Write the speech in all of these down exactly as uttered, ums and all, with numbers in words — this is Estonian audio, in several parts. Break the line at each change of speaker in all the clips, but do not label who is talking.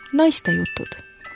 Naistejutud.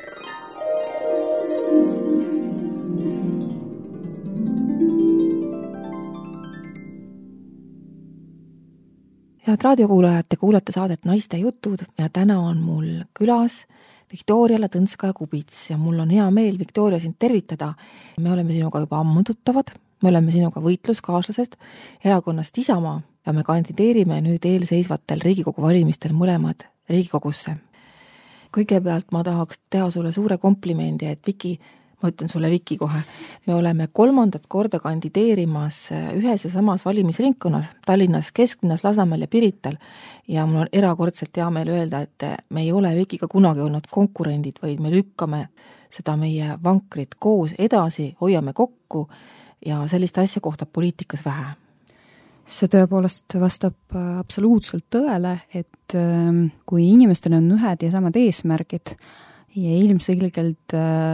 Head raadiokuulajad, te kuulate saadet Naistejutud ja täna on mul külas Viktoria Ladõnskaja-Kubits ja mul on hea meel, Viktoria, sind tervitada. Me oleme sinuga juba ammu tuttavad, me oleme sinuga võitluskaaslased erakonnast Isamaa ja me kandideerime nüüd eelseisvatel Riigikogu valimistel mõlemad Riigikogusse. Kõigepealt ma tahaks teha sulle suure komplimendi, et Viki, ma ütlen sulle Viki kohe, me oleme kolmandat korda kandideerimas ühes ja samas valimisringkonnas, Tallinnas, Kesklinnas, Lasnamäel ja Pirital ja mul on erakordselt hea meel öelda, et me ei ole Vikiga kunagi olnud konkurendid, vaid me lükkame seda meie vankrit koos edasi, hoiame kokku ja sellist asja kohta poliitikas vähe.
See tõepoolest vastab absoluutselt tõele, et kui inimestel on ühed ja samad eesmärgid ja ilmselgelt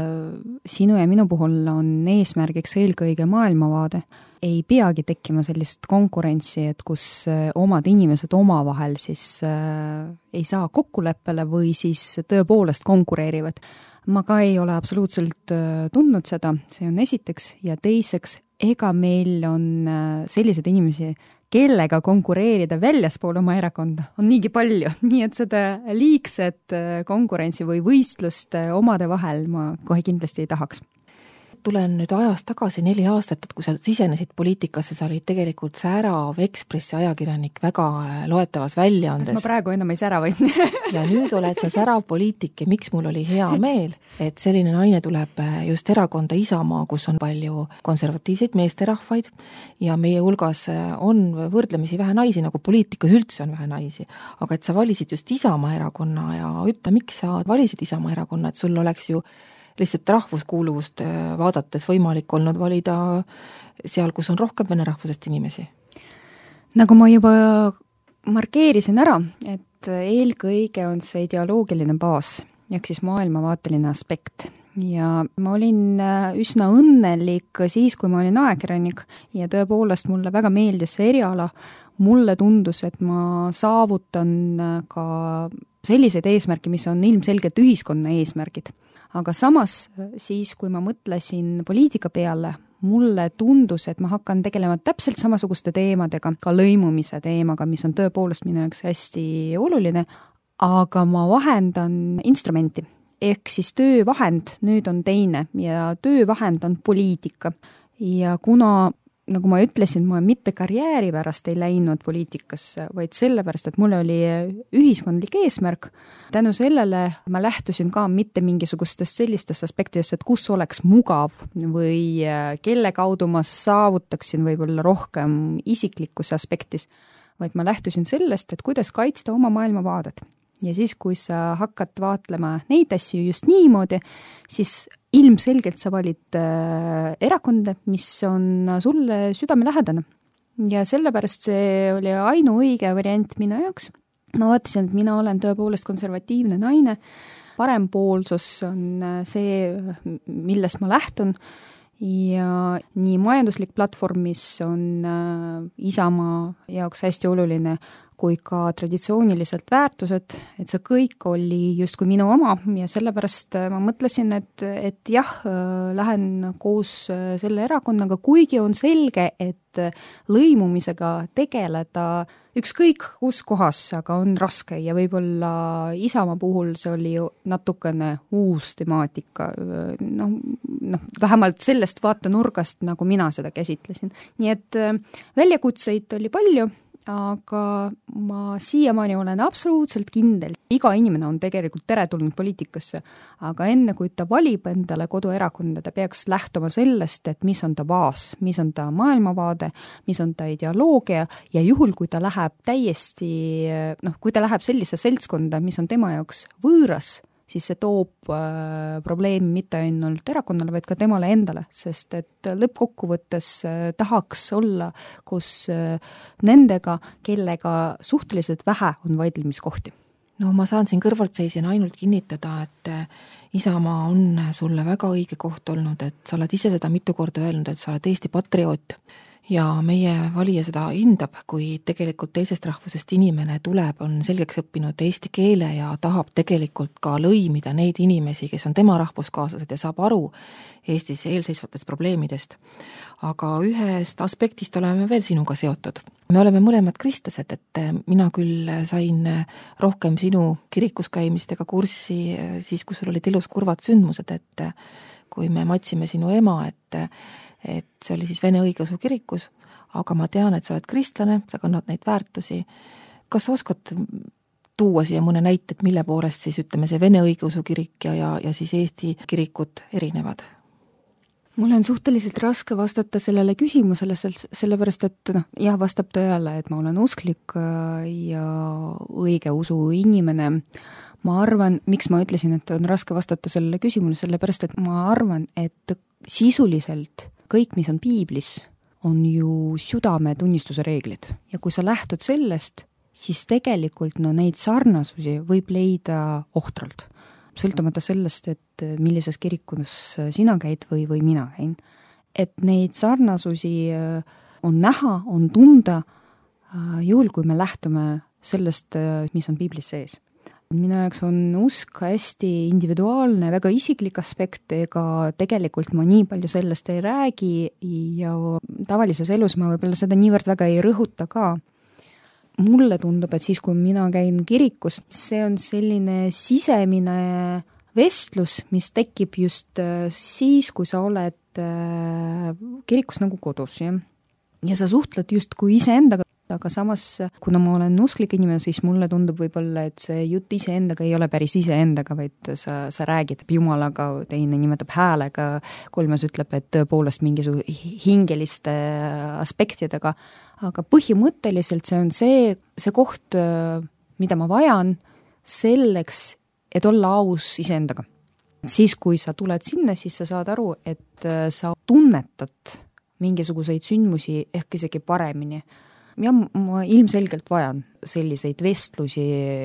sinu ja minu puhul on eesmärgiks eelkõige maailmavaade, ei peagi tekkima sellist konkurentsi, et kus omad inimesed omavahel siis ei saa kokkuleppele või siis tõepoolest konkureerivad. Ma ka ei ole absoluutselt tundnud seda, see on esiteks ja teiseks, ega meil on sellised inimesi, kellega konkureerida väljaspool oma erakonda, on niigi palju. Nii et seda liigset konkurentsi või võistlust omade vahel ma kohe kindlasti ei tahaks.
Tulen nüüd ajas tagasi neli aastat, et kui sa sisenesid poliitikasse, sa olid tegelikult särav Ekspressi ajakirjanik väga loetavas väljaandes.
Kas ma praegu enam ei sära või?
Ja nüüd oled sa särav poliitik ja miks mul oli hea meel, et selline naine tuleb just erakonda Isamaa, kus on palju konservatiivseid meesterahvaid ja meie hulgas on võrdlemisi vähe naisi, nagu poliitikas üldse on vähe naisi. Aga et sa valisid just Isamaa erakonna ja ütle, miks sa valisid Isamaa erakonna, et sul oleks ju lihtsalt rahvuskuuluvust vaadates võimalik olnud valida seal, kus on rohkem vene rahvusest inimesi?
Nagu ma juba markeerisin ära, et eelkõige on see ideoloogiline baas, ehk siis maailmavaateline aspekt. Ja ma olin üsna õnnelik siis, kui ma olin ajakirjanik ja tõepoolest mulle väga meeldis see eriala. Mulle tundus, et ma saavutan ka selliseid eesmärke, mis on ilmselgelt ühiskonna eesmärgid. Aga samas siis, kui ma mõtlesin poliitika peale, mulle tundus, et ma hakkan tegelema täpselt samasuguste teemadega, ka lõimumise teemaga, mis on tõepoolest minu jaoks hästi oluline, aga ma vahendan instrumenti. Ehk siis töövahend nüüd on teine ja töövahend on poliitika. Ja kuna, nagu ma ütlesin, ma mitte karjääri pärast ei läinud poliitikasse, vaid sellepärast, et mul oli ühiskondlik eesmärk. Tänu sellele ma lähtusin ka mitte mingisugustest sellistest aspektidest, et kus oleks mugav või kelle kaudu ma saavutaksin võib-olla rohkem isiklikus aspektis, vaid ma lähtusin sellest, et kuidas kaitsta oma maailmavaadet. Ja siis, kui sa hakkad vaatlema neid asju just niimoodi, siis ilmselgelt sa valid erakonda, mis on sulle südamelähedane. Ja sellepärast see oli ainuõige variant minu jaoks. Ma vaatasin, et mina olen tõepoolest konservatiivne naine. Parempoolsus on see, millest ma lähtun. Ja nii majanduslik platvorm, mis on Isamaa jaoks hästi oluline, kui ka traditsiooniliselt väärtused, et see kõik oli just kui minu oma ja sellepärast ma mõtlesin, et, et jah, lähen koos selle erakonnaga, kuigi on selge, et lõimumisega tegeleda ükskõik kus kohas, aga on raske ja võib-olla Isamaa puhul see oli natukene uus temaatika, no, no, vähemalt sellest vaatenurgast, nagu mina seda käsitlesin. Nii et väljakutseid oli palju, aga ma siiamaani olen absoluutselt kindel. Iga inimene on tegelikult teretulnud poliitikasse, aga enne kui ta valib endale koduerakonda, ta peaks lähtuma sellest, et mis on ta baas, mis on ta maailmavaade, mis on ta ideoloogia ja juhul, kui ta läheb täiesti, noh, kui ta läheb sellise seltskonda, mis on tema jaoks võõras, siis see toob äh, probleemi mitte ainult erakonnale, vaid ka temale endale, sest et lõppkokkuvõttes äh, tahaks olla koos äh, nendega, kellega suhteliselt vähe on vaidlemiskohti.
No ma saan siin kõrvaltseisjana ainult kinnitada, et Isamaa on sulle väga õige koht olnud, et sa oled ise seda mitu korda öelnud, et sa oled Eesti patrioot ja meie valija seda hindab, kui tegelikult teisest rahvusest inimene tuleb, on selgeks õppinud eesti keele ja tahab tegelikult ka lõimida neid inimesi, kes on tema rahvuskaaslased ja saab aru Eestis eelseisvatest probleemidest. Aga ühest aspektist oleme veel sinuga seotud. Me oleme mõlemad kristlased, et mina küll sain rohkem sinu kirikus käimistega kurssi siis, kui sul olid elus kurvad sündmused, et kui me matsime sinu ema, et et see oli siis Vene õigeusu kirikus, aga ma tean, et sa oled kristlane, sa kannad neid väärtusi. Kas sa oskad tuua siia mõne näited, mille poolest siis ütleme see Vene õigeusu kirik ja, ja, ja siis Eesti kirikud erinevad?
Mul on suhteliselt raske vastata sellele küsimusele, sellepärast et noh, jah, vastab tõele, et ma olen usklik ja õige usu inimene. Ma arvan, miks ma ütlesin, et on raske vastata sellele küsimusele, sellepärast et ma arvan, et sisuliselt kõik, mis on piiblis, on ju südame tunnistuse reeglid. Ja kui sa lähtud sellest, siis tegelikult no, neid sarnasusi võib leida ohtralt. Sõltumata sellest, et millises kirikus sina käid või, või mina käin. Et neid sarnasusi on näha, on tunda, juhul kui me lähtume sellest, mis on piiblis sees. Minu jaoks on usk hästi individuaalne, väga isiklik aspekt, ega tegelikult ma nii palju sellest ei räägi ja tavalises elus ma võib-olla seda niivõrd väga ei rõhuta ka. Mulle tundub, et siis, kui mina käin kirikus, see on selline sisemine vestlus, mis tekib just siis, kui sa oled kirikus nagu kodus. Ja, ja sa suhtled just kui iseendaga. Aga samas, kuna ma olen usklik inimene, siis mulle tundub võib-olla, et see jutt iseendaga ei ole päris iseendaga, vaid sa, sa räägid Jumalaga, teine nimetab häälega, kolmas ütleb, et tõepoolest mingisuguse hingeliste aspektidega. Aga põhimõtteliselt see on see, see koht, mida ma vajan selleks, et olla aus iseendaga. Siis, kui sa tuled sinna, siis sa saad aru, et sa tunnetad mingisuguseid sündmusi ehk isegi paremini. Ja ma ilmselgelt vajan selliseid vestlusi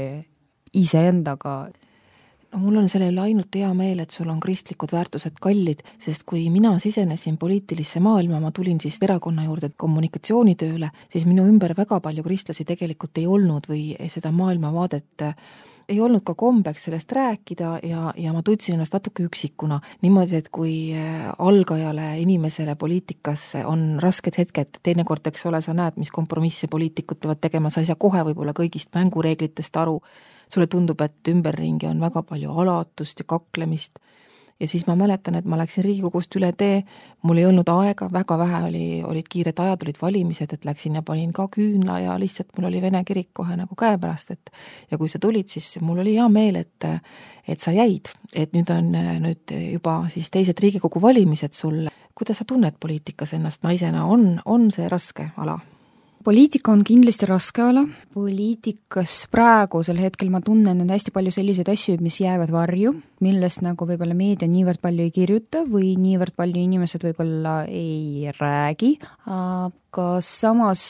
iseendaga.
No, mul on selle üle ainult hea meel, et sul on kristlikud väärtused kallid, sest kui mina sisenesin poliitilisse maailma, ma tulin siis erakonna juurde kommunikatsioonitööle, siis minu ümber väga palju kristlasi tegelikult ei olnud või seda maailmavaadet ei olnud ka kombeks sellest rääkida ja, ja ma tundsin ennast natuke üksikuna. Niimoodi, et kui algajale inimesele poliitikas on rasked hetked, teinekord, eks ole, sa näed, mis kompromisse poliitikud peavad tegema, sa ei saa kohe võib-olla kõigist mängureeglitest aru, sulle tundub, et ümberringi on väga palju alatust ja kaklemist. Ja siis ma mäletan, et ma läksin Riigikogust üle tee, mul ei olnud aega, väga vähe oli, olid kiired ajad, olid valimised, et läksin ja panin ka küünla ja lihtsalt mul oli Vene kirik kohe nagu käepärast, et ja kui sa tulid, siis mul oli hea meel, et, et sa jäid, et nüüd on nüüd juba siis teised Riigikogu valimised sul. Kuidas sa tunned poliitikas ennast naisena, on, on see raske ala?
Poliitika on kindlasti raske ala. Poliitikas praegusel hetkel ma tunnen et hästi palju selliseid asju, mis jäävad varju, millest nagu võib-olla meedia niivõrd palju ei kirjuta või niivõrd palju inimesed võib-olla ei räägi, aga samas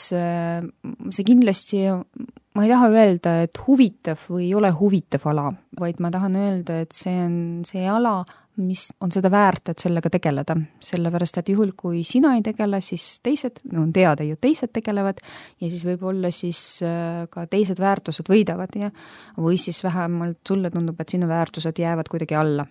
see kindlasti, ma ei taha öelda, et huvitav või ei ole huvitav ala, vaid ma tahan öelda, et see on see ala, mis on seda väärt, et sellega tegeleda. Sellepärast, et juhul, kui sina ei tegele, siis teised, no on teada ju, teised tegelevad ja siis võib-olla siis ka teised väärtused võidavad ja või siis vähemalt sulle tundub, et sinu väärtused jäävad kuidagi alla.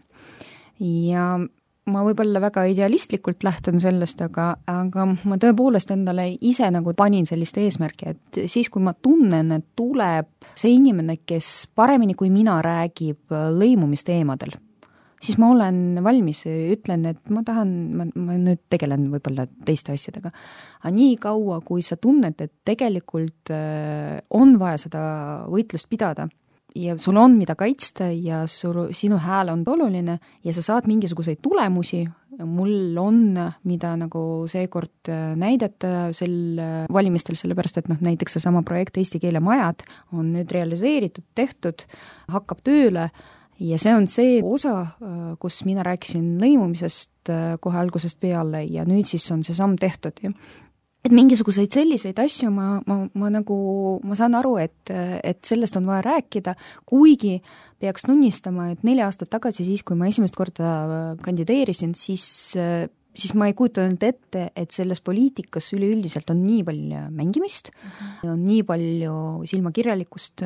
Ja ma võib-olla väga idealistlikult lähtun sellest, aga, aga ma tõepoolest endale ise nagu panin sellist eesmärki, et siis, kui ma tunnen, et tuleb see inimene, kes paremini kui mina räägib lõimumisteemadel, siis ma olen valmis, ütlen, et ma tahan, ma, ma nüüd tegelen võib-olla teiste asjadega. Aga nii kaua, kui sa tunned, et tegelikult on vaja seda võitlust pidada ja sul on mida kaitsta ja sul, sinu hääl on oluline ja sa saad mingisuguseid tulemusi, mul on, mida nagu seekord näidata sel valimistel, sellepärast, et noh, näiteks see sama projekt Eesti keele majad on nüüd realiseeritud, tehtud, hakkab tööle. Ja see on see osa, kus mina rääkisin lõimumisest kohe algusest peale ja nüüd siis on see samm tehtud. Et mingisuguseid selliseid asju ma, ma, ma nagu, ma saan aru, et, et sellest on vaja rääkida, kuigi peaks tunnistama, et neli aastat tagasi siis, kui ma esimest korda kandideerisin, siis siis ma ei kujuta nüüd ette, et selles poliitikas üleüldiselt on nii palju mängimist, mm-hmm. on nii palju silmakirjalikkust,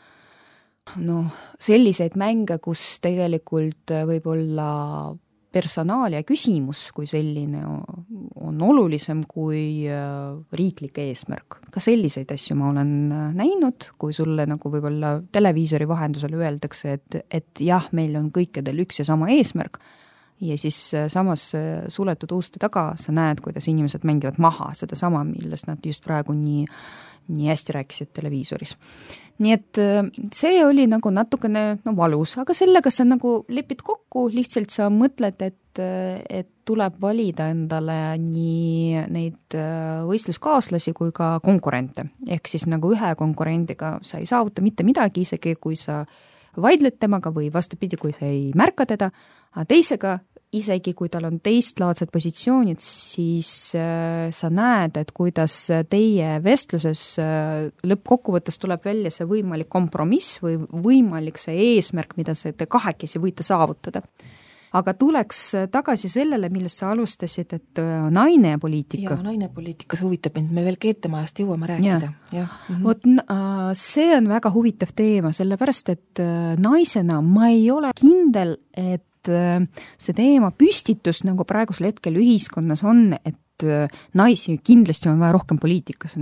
noh, selliseid mänge, kus tegelikult võib-olla personaalia küsimus kui selline on olulisem kui riiklik eesmärk. Ka selliseid asju ma olen näinud, kui sulle nagu võib-olla televiisori vahendusel öeldakse, et, et jah, meil on kõikidel üks ja sama eesmärk ja siis samas suletud uste taga sa näed, kuidas inimesed mängivad maha seda sama, millest nad just praegu nii, nii hästi rääkisid televiisoris. Nii et see oli nagu natukene no, valus, aga sellega sa nagu lepid kokku, lihtsalt sa mõtled, et, et tuleb valida endale nii neid võistluskaaslasi kui ka konkurente. Ehk siis nagu ühe konkurendiga sa ei saavuta mitte midagi, isegi kui sa vaidled temaga või vastupidi, kui sa ei märka teda, aga teisega isegi kui tal on teistlaadsed positsioonid, siis äh, sa näed, et kuidas teie vestluses äh, lõppkokkuvõttes tuleb välja see võimalik kompromiss või võimalik see eesmärk, mida te kahekesi võite saavutada. Aga tuleks tagasi sellele, millest sa alustasid, et äh, naine ja poliitika.
Ja naine poliitikas huvitab mind, me veel Keetemajast jõuame rääkida. Ja.
Mm-hmm. Vot, äh, see on väga huvitav teema, sellepärast, et äh, naisena ma ei ole kindel, et see teema püstitus nagu praegusel hetkel ühiskonnas on, et naisi kindlasti on vaja rohkem poliitikas.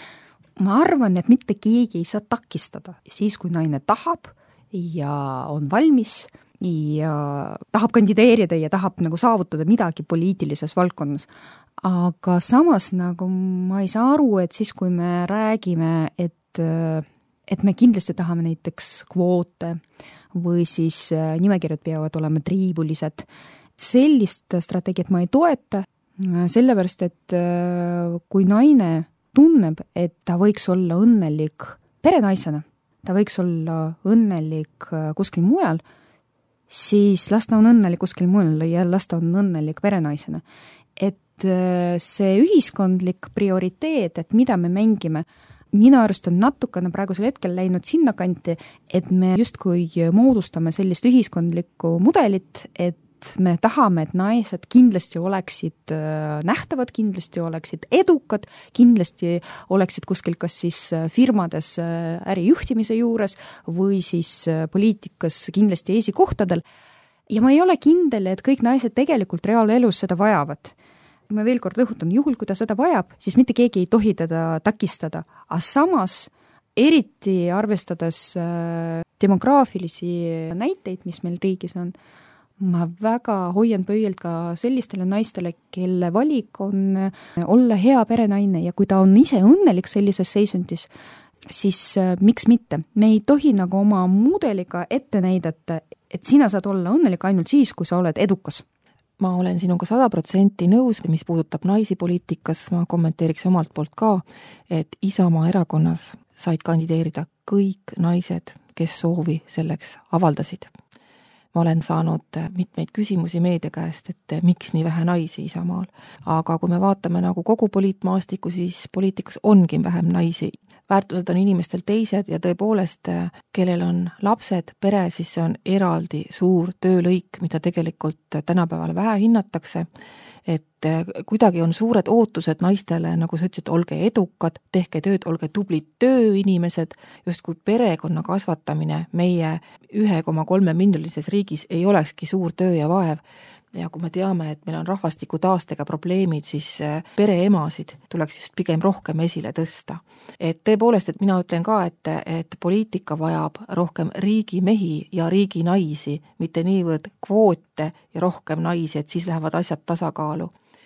Ma arvan, et mitte keegi ei saa takistada siis, kui naine tahab ja on valmis ja tahab kandideerida ja tahab nagu saavutada midagi poliitilises valdkonnas. Aga samas nagu ma ei saa aru, et siis, kui me räägime, et, et me kindlasti tahame näiteks kvoote, või siis nimekirjad peavad olema triibulised. Sellist strateegiat ma ei toeta, sellepärast, et kui naine tunneb, et ta võiks olla õnnelik perenaisena, ta võiks olla õnnelik kuskil mujal, siis las ta on õnnelik kuskil mujal ja las ta on õnnelik perenaisena. Et see ühiskondlik prioriteet, et mida me mängime, mina arust on natukene praegusel hetkel läinud sinna kanti, et me justkui moodustame sellist ühiskondlikku mudelit, et me tahame, et naised kindlasti oleksid nähtavad, kindlasti oleksid edukad, kindlasti oleksid kuskil kas siis firmades ärijuhtimise juures või siis poliitikas kindlasti esikohtadel. Ja ma ei ole kindel, et kõik naised tegelikult reaalelus seda vajavad. Ma veel kord rõhutan, juhul kui ta seda vajab, siis mitte keegi ei tohi teda takistada. Aga samas, eriti arvestades demograafilisi näiteid, mis meil riigis on, ma väga hoian pöielt ka sellistele naistele, kelle valik on olla hea perenaine ja kui ta on ise õnnelik sellises seisundis, siis miks mitte? Me ei tohi nagu oma mudeliga ette näidata, et sina saad olla õnnelik ainult siis, kui sa oled edukas.
Ma olen sinuga sada protsenti nõus, mis puudutab naisi poliitikas, ma kommenteeriks omalt poolt ka, et Isamaa erakonnas said kandideerida kõik naised, kes soovi selleks avaldasid. Ma olen saanud mitmeid küsimusi meedia käest, et miks nii vähe naisi Isamaal. Aga kui me vaatame nagu kogu poliitmaastiku, siis poliitikas ongi vähem naisi. Väärtused on inimestel teised ja tõepoolest, kellel on lapsed, pere, siis see on eraldi suur töölõik, mida tegelikult tänapäeval vähe hinnatakse. Et kuidagi on suured ootused naistele, nagu sa ütlesid, olge edukad, tehke tööd, olge tublid tööinimesed, just kui perekonna kasvatamine meie üks koma kolm miljonises riigis ei olekski suur töö ja vaev. Ja kui me teame, et meil on rahvastiku taastega probleemid, siis pereemasid tuleks just pigem rohkem esile tõsta. Et tõepoolest, et mina ütlen ka, et, et poliitika vajab rohkem riigimehi ja riiginaisi, mitte niivõrd kvoote ja rohkem naisi, et siis lähevad asjad tasakaalu.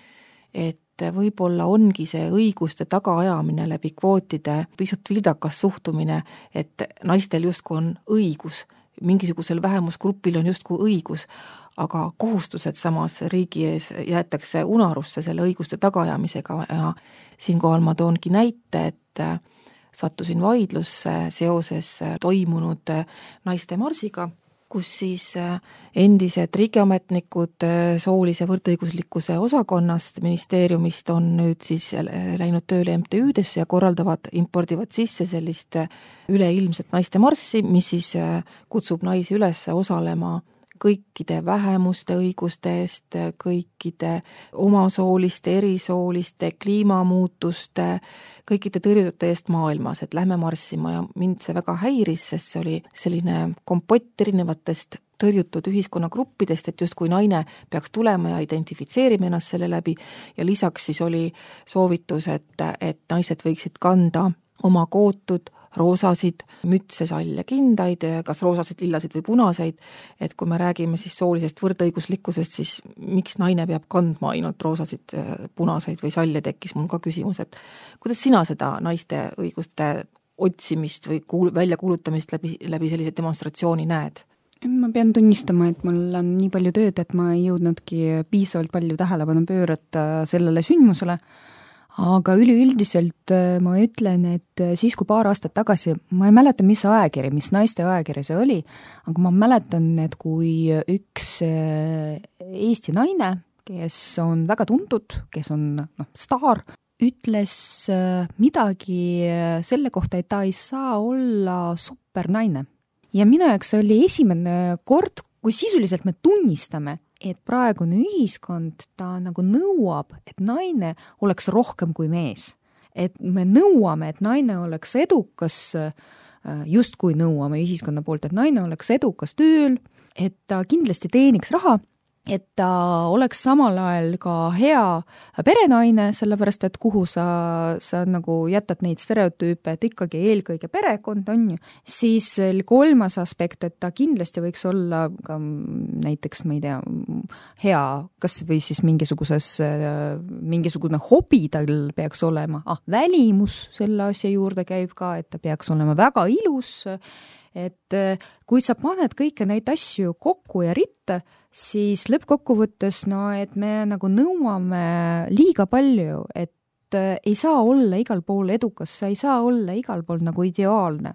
Et võib-olla ongi see õiguste tagaajamine läbi kvootide pisut vildakas suhtumine, et naistel justkui on õigus, mingisugusel vähemusgrupil on justkui õigus, aga kohustused samas riigi ees jäetakse unarusse selle õiguste tagaajamisega ja siinkohal ma toongi näite, et sattusin vaidlusse seoses toimunud naiste marsiga, kus siis endised riigiametnikud soolise võrdõiguslikkuse osakonnast ministeeriumist on nüüd siis läinud tööle M T Ü-desse ja korraldavad, impordivad sisse sellist üleilmset naiste marssi, mis siis kutsub naisi üles osalema kõikide vähemuste õiguste eest, kõikide omasooliste, erisooliste, kliimamuutuste, kõikide tõrjutute eest maailmas, et lähme marssima ja mind see väga häiris, sest see oli selline kompott erinevatest tõrjutud ühiskonnagruppidest, et justkui naine peaks tulema ja identifitseerima ennast selle läbi ja lisaks siis oli soovitus, et, et naised võiksid kanda oma kootud roosasid, mütse, salle, kindaid, kas roosasid, lillasid või punaseid, et kui me räägime siis soolisest võrdõiguslikkusest, siis miks naine peab kandma ainult roosasid, punaseid või salle, tekkis mul ka küsimus, et kuidas sina seda naiste õiguste otsimist või kuul- väljakuulutamist läbi, läbi sellise demonstratsiooni näed?
Ma pean tunnistama, et mul on nii palju tööd, et ma ei jõudnudki piisavalt palju tähelepanu pöörata sellele sündmusele, aga üleüldiselt ma ütlen, et siis, kui paar aastat tagasi, ma ei mäleta, mis ajakiri, mis naiste ajakiri see oli, aga ma mäletan, et kui üks Eesti naine, kes on väga tuntud, kes on noh, staar, ütles midagi selle kohta, et ta ei saa olla supernaine. Ja minu jaoks oli esimene kord, kui sisuliselt me tunnistame, et praegune ühiskond, ta nagu nõuab, et naine oleks rohkem kui mees. Et me nõuame, et naine oleks edukas, justkui nõuame ühiskonna poolt, et naine oleks edukas tööl, et ta kindlasti teeniks raha, et ta oleks samal ajal ka hea perenaine, sellepärast et kuhu sa, sa nagu jätad neid stereotüüpe, et ikkagi eelkõige perekond on ju, siis kolmas aspekt, et ta kindlasti võiks olla ka näiteks, ma ei tea, hea, kas või siis mingisuguses, mingisugune hobi tal peaks olema, ah, välimus selle asja juurde käib ka, et ta peaks olema väga ilus, et kui sa paned kõike neid asju kokku ja ritta, siis lõppkokkuvõttes, no et me nagu nõuame liiga palju, et ei saa olla igal pool edukas, sa ei saa olla igal pool nagu ideaalne.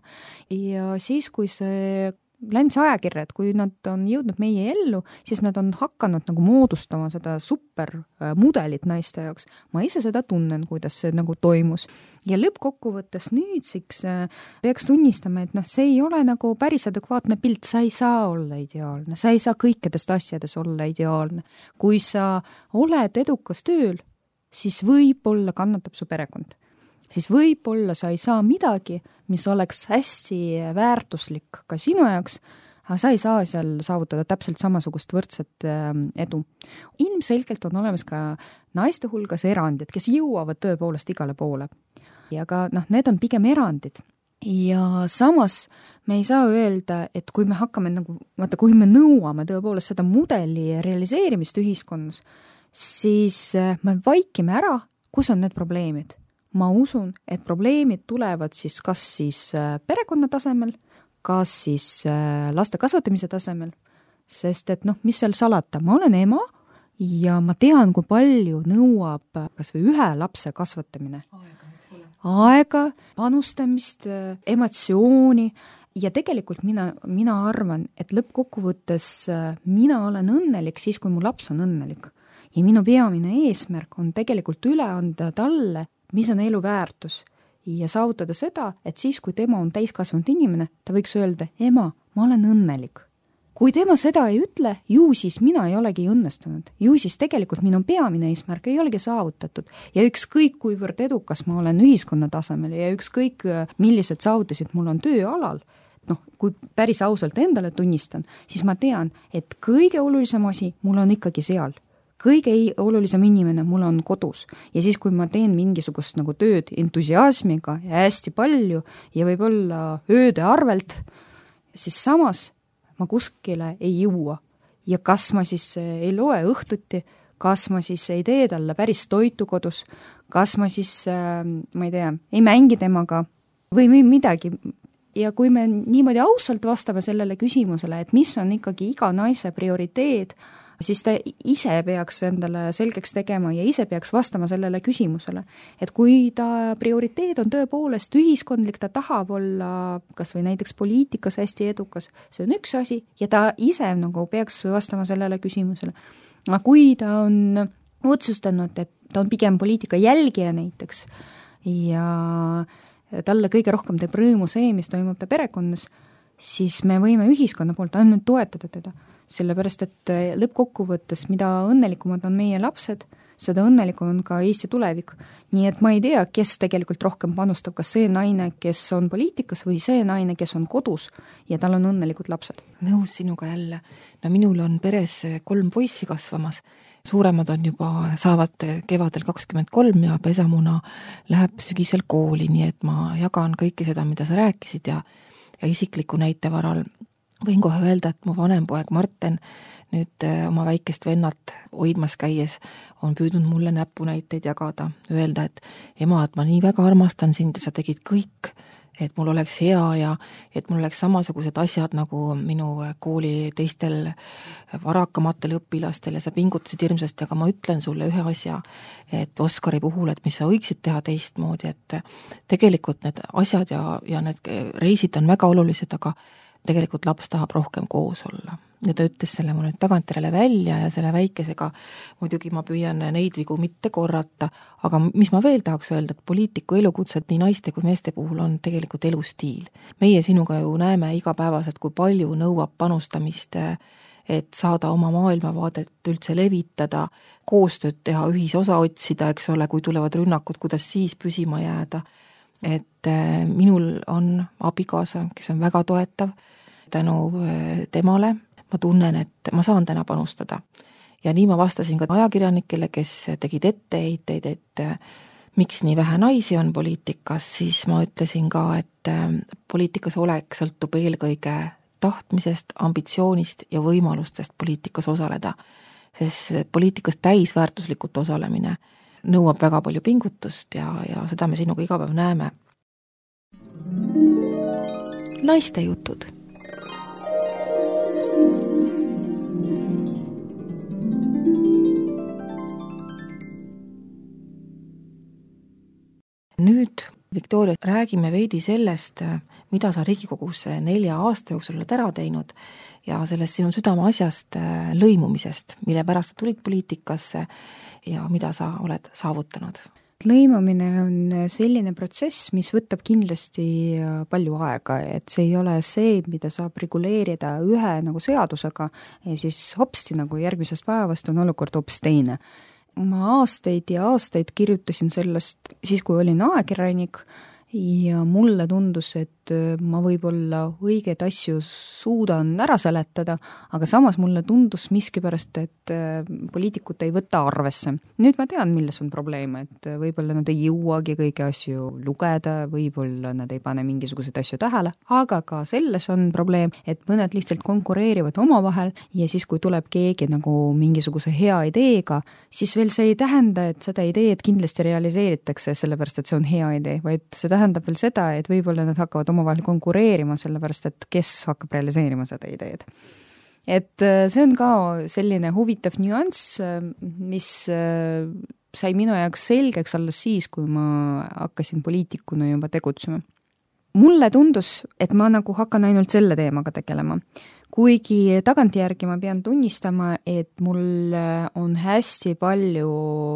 Ja siis, kui see Länsi ajakirjad, kui nad on jõudnud meie ellu, siis nad on hakanud nagu moodustama seda supermudelit naiste jaoks. Ma ise seda tunnen, kuidas see nagu toimus. Ja lõppkokkuvõttes nüüdseks peaks tunnistama, et noh, see ei ole nagu päris adekvaatne pilt, sa ei saa olla ideaalne, sa ei saa kõikidest asjades olla ideaalne. Kui sa oled edukas tööl, siis võib-olla kannatab su perekond. Siis võib-olla sa ei saa midagi, mis oleks hästi väärtuslik ka sinu jaoks, aga sa ei saa seal saavutada täpselt samasugust võrdset edu. Ilmselgelt on olemas ka naiste hulgas erandid, kes jõuavad tõepoolest igale poole. Ja ka noh, need on pigem erandid. Ja samas me ei saa öelda, et kui me hakkame nagu, vaata, kui me nõuame tõepoolest seda mudeli realiseerimist ühiskonnas, siis me vaikime ära, kus on need probleemid. Ma usun, et probleemid tulevad siis kas siis perekonna tasemel, kas siis laste kasvatamise tasemel, sest et noh, mis seal salata, ma olen ema ja ma tean, kui palju nõuab kas või ühe lapse kasvatamine. Aega, Aega panustamist, emotsiooni ja tegelikult mina, mina arvan, et lõppkokkuvõttes mina olen õnnelik siis, kui mu laps on õnnelik. Ja minu peamine eesmärk on tegelikult üle anda talle, mis on elu väärtus ja saavutada seda, et siis, kui tema on täiskasvanud inimene, ta võiks öelda, ema, ma olen õnnelik. Kui tema seda ei ütle, ju siis mina ei olegi õnnestunud. Ju siis tegelikult minu peamine eesmärk ei olegi saavutatud ja ükskõik kuivõrd edukas ma olen ühiskonna tasemel ja ükskõik millised saavutasid mul on tööalal, noh, kui päris ausalt endale tunnistan, siis ma tean, et kõige olulisem asi mul on ikkagi seal. Kõige olulisem inimene mul on kodus ja siis, kui ma teen mingisugust nagu tööd entusiasmiga ja hästi palju ja võib-olla ööde arvelt, siis samas ma kuskile ei jõua. Ja kas ma siis ei loe õhtuti, kas ma siis ei tee talle päris toitu kodus, kas ma siis, ma ei tea, ei mängi temaga või midagi. Ja kui me niimoodi ausalt vastame sellele küsimusele, et mis on ikkagi iga naise prioriteet, siis ta ise peaks endale selgeks tegema ja ise peaks vastama sellele küsimusele. Et kui ta prioriteet on tõepoolest ühiskondlik, ta tahab olla kas või näiteks poliitikas hästi edukas, see on üks asi ja ta ise nagu peaks vastama sellele küsimusele. Aga kui ta on otsustanud, et ta on pigem poliitika jälgija näiteks ja talle kõige rohkem teeb rõõmu see, mis toimub ta perekonnas, siis me võime ühiskonna poolt ainult toetada teda. sellepärast et lõppkokkuvõttes, mida õnnelikumad on meie lapsed, seda õnnelikum on ka Eesti tulevik. Nii et ma ei tea, kes tegelikult rohkem panustab, kas see naine, kes on poliitikas või see naine, kes on kodus ja tal on õnnelikud lapsed.
Nõus sinuga jälle. No minul on peres kolm poissi kasvamas. Suuremad on juba, saavad kevadel kakskümmend kolm ja pesamuna läheb sügisel kooli, nii et ma jagan kõike seda, mida sa rääkisid ja, ja isikliku näite varal võin kohe öelda, et mu vanem poeg Marten nüüd oma väikest vennat hoidmas käies on püüdnud mulle näpunäiteid jagada, öelda, et ema, et ma nii väga armastan sind ja sa tegid kõik, et mul oleks hea ja et mul oleks samasugused asjad nagu minu kooli teistel varakamatel õpilastel ja sa pingutasid hirmsasti, aga ma ütlen sulle ühe asja, et Oskari puhul, et mis sa võiksid teha teistmoodi, et tegelikult need asjad ja, ja need reisid on väga olulised, aga tegelikult laps tahab rohkem koos olla. Ja ta ütles selle mul nüüd tagantjärele välja ja selle väikesega muidugi ma püüan neid vigu mitte korrata, aga mis ma veel tahaks öelda, et poliitiku elukutset nii naiste kui meeste puhul on tegelikult elustiil. Meie sinuga ju näeme igapäevaselt, kui palju nõuab panustamist, et saada oma maailmavaadet üldse levitada, koostööd teha, ühisosa otsida, eks ole, kui tulevad rünnakud, kuidas siis püsima jääda. Et minul on abikaasa, kes on väga toetav tänu temale. Ma tunnen, et ma saan täna panustada. Ja nii ma vastasin ka ajakirjanikele, kes tegid etteheiteid, et miks nii vähe naisi on poliitikas, siis ma ütlesin ka, et poliitikas olek sõltub eelkõige tahtmisest, ambitsioonist ja võimalustest poliitikas osaleda. Sest poliitikas täisväärtuslikult osalemine nõuab väga palju pingutust ja, ja seda me sinuga iga päev näeme. Naiste jutud. Nüüd, Viktoria, räägime veidi sellest, mida sa Riigikogus nelja aasta jooksul oled ära teinud ja sellest sinu südame asjast lõimumisest, mille pärast sa tulid poliitikasse ja mida sa oled saavutanud.
Lõimumine on selline protsess, mis võtab kindlasti palju aega, et see ei ole see, mida saab reguleerida ühe nagu seadusega ja siis hopsti nagu järgmisest päevast on olukord hoopis teine. Ma aastaid ja aastaid kirjutasin sellest siis, kui olin ajakirjanik ja mulle tundus, et ma võib-olla õigeid asju suudan ära seletada, aga samas mulle tundus miskipärast, et poliitikud ei võta arvesse. Nüüd ma tean, milles on probleem, et võib-olla nad ei jõuagi kõiki asju lugeda, võib-olla nad ei pane mingisuguseid asju tähele, aga ka selles on probleem, et mõned lihtsalt konkureerivad omavahel ja siis, kui tuleb keegi nagu mingisuguse hea ideega, siis veel see ei tähenda, et seda ideed kindlasti realiseeritakse, sellepärast, et see on hea idee, vaid see tähendab veel seda, et võib-olla nad hakkavad omavahel konkureerima, sellepärast, et kes hakkab realiseerima seda ideed. Et see on ka selline huvitav nüanss, mis sai minu jaoks selgeks alles siis, kui ma hakkasin poliitikuna juba tegutsema. Mulle tundus, et ma nagu hakkan ainult selle teemaga tegelema. Kuigi tagantjärgi ma pean tunnistama, et mul on hästi palju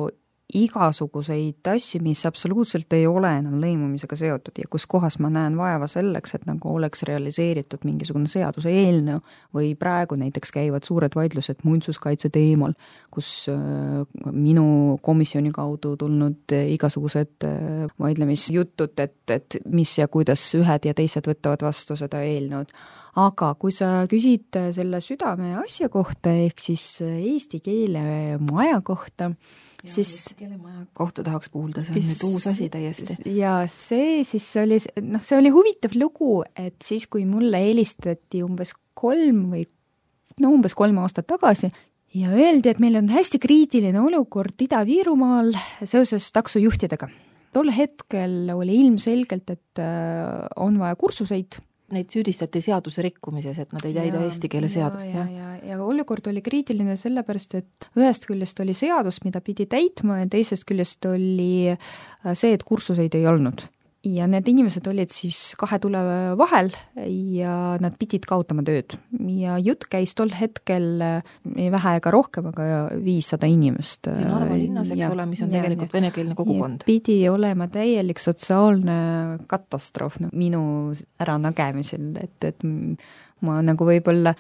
igasuguseid asju, mis absoluutselt ei ole enam lõimumisega seotud ja kus kohas ma näen vaeva selleks, et nagu oleks realiseeritud mingisugune seaduse eelnõu või praegu näiteks käivad suured vaidlused muinsuskaitse teemal, kus minu komisjoni kaudu tulnud igasugused vaidlemisjutud, et, et mis ja kuidas ühed ja teised võtavad vastu seda eelnõud. Aga kui sa küsid selle südame asja kohta, ehk siis eesti keele maja kohta,
ja,
siis
eesti keele maja kohta tahaks kuulda, see on nüüd uus asi täiesti.
Ja see siis oli, noh, see oli huvitav lugu, et siis, kui mulle helistati umbes kolm või no umbes kolm aastat tagasi ja öeldi, et meil on hästi kriitiline olukord Ida-Virumaal seoses taksojuhtidega. Tol hetkel oli ilmselgelt, et on vaja kursuseid.
Neid süüdistati seaduse rikkumises, et nad ei täida eesti keele seadust.
Ja, ja, ja, ja olukord oli kriitiline sellepärast, et ühest küljest oli seadus, mida pidi täitma ja teisest küljest oli see, et kursuseid ei olnud. Ja need inimesed olid siis kahe tule vahel ja nad pidid kaotama tööd. Ja jutt käis tol hetkel ei vähe ega rohkem, aga viissada inimest.
Ja Narva linnas, eks ole, mis on ja, tegelikult ja, venekeelne kogukond.
Pidi olema täielik sotsiaalne katastroof no, minu äranägemisel, et, et ma nagu võib-olla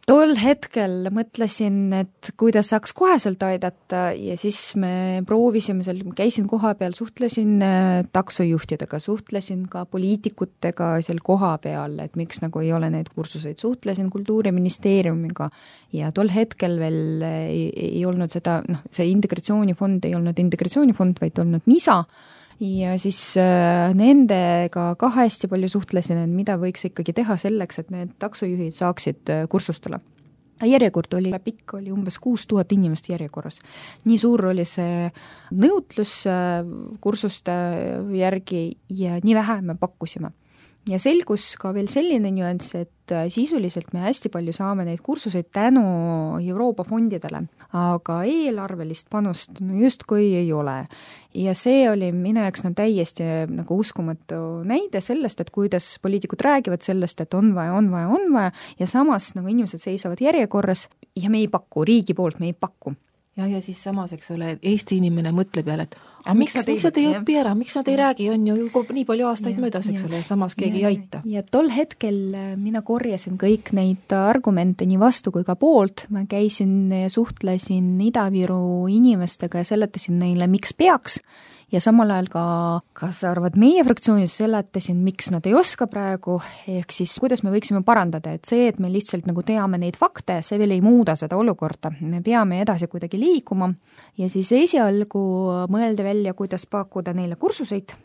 tol hetkel mõtlesin, et kuidas saaks koheselt aidata ja siis me proovisime seal, käisin koha peal, suhtlesin taksojuhtidega, suhtlesin ka poliitikutega seal koha peal, et miks nagu ei ole neid kursuseid, suhtlesin Kultuuriministeeriumiga ja tol hetkel veel ei, ei olnud seda, noh, see integratsioonifond ei olnud integratsioonifond, vaid olnud MISA, ja siis äh, nendega ka hästi palju suhtlesin, et mida võiks ikkagi teha selleks, et need taksojuhid saaksid äh, kursustele. Järjekord oli pikk, oli umbes kuus tuhat inimest järjekorras. Nii suur oli see nõutlus äh, kursuste järgi ja nii vähe me pakkusime. Ja selgus ka veel selline nüanss, et sisuliselt me hästi palju saame neid kursuseid tänu Euroopa fondidele, aga eelarvelist panust no justkui ei ole. Ja see oli minu jaoks no täiesti nagu uskumatu näide sellest, et kuidas poliitikud räägivad sellest, et on vaja, on vaja, on vaja ja samas nagu inimesed seisavad järjekorras ja me ei paku, riigi poolt me ei paku.
Ja, ja siis samas, eks ole, Eesti inimene mõtleb jälle, et aga miks, miks, miks nad ei õpi ära, miks nad ei räägi, on ju nii palju aastaid ja, möödas, eks ole, ja samas keegi ja, ei aita.
Ja tol hetkel mina korjasin kõik neid argumente nii vastu kui ka poolt, ma käisin ja suhtlesin Ida-Viru inimestega ja seletasin neile, miks peaks, ja samal ajal ka, kas sa arvad, meie fraktsioonis seletasin, miks nad ei oska praegu, ehk siis kuidas me võiksime parandada, et see, et me lihtsalt nagu teame neid fakte, see veel ei muuda seda olukorda, me peame edasi kuidagi liikuma ja siis esialgu mõelda välja, kuidas pakkuda neile kursuseid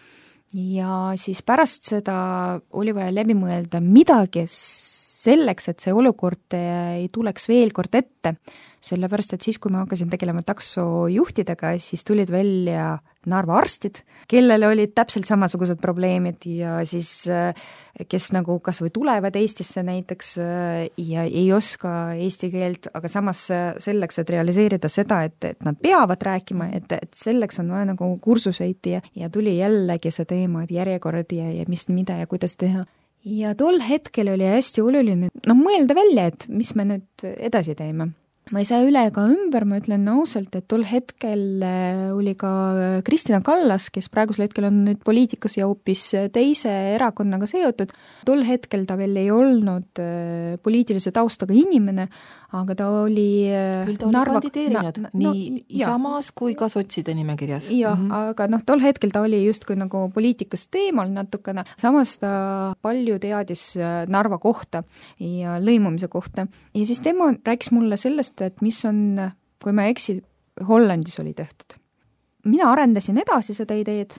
ja siis pärast seda oli vaja läbi mõelda midagi selleks, et see olukord ei tuleks veel kord ette, sellepärast et siis, kui ma hakkasin tegelema taksojuhtidega, siis tulid välja Narva arstid, kellel olid täpselt samasugused probleemid ja siis kes nagu kas või tulevad Eestisse näiteks ja ei oska eesti keelt, aga samas selleks, et realiseerida seda, et, et nad peavad rääkima, et, et selleks on vaja nagu kursuseid ja, ja tuli jällegi see teema, et järjekord ja, ja mis, mida ja kuidas teha. Ja tol hetkel oli hästi oluline no, mõelda välja, et mis me nüüd edasi teeme. Ma ei saa üle ega ümber, ma ütlen ausalt, et tol hetkel oli ka Kristina Kallas, kes praegusel hetkel on nüüd poliitikas ja hoopis teise erakonnaga seotud. Tol hetkel ta veel ei olnud poliitilise taustaga inimene, aga ta oli
küll ta oli Narva... kandideerinud na, na, nii no, Isamaas kui ka sotside nimekirjas.
Jah, mm -hmm. aga noh, tol hetkel ta oli justkui nagu poliitikas teemal natukene, samas ta palju teadis Narva kohta ja lõimumise kohta ja siis tema rääkis mulle sellest, et mis on, kui ma eksi, Hollandis oli tehtud. Mina arendasin edasi seda ideed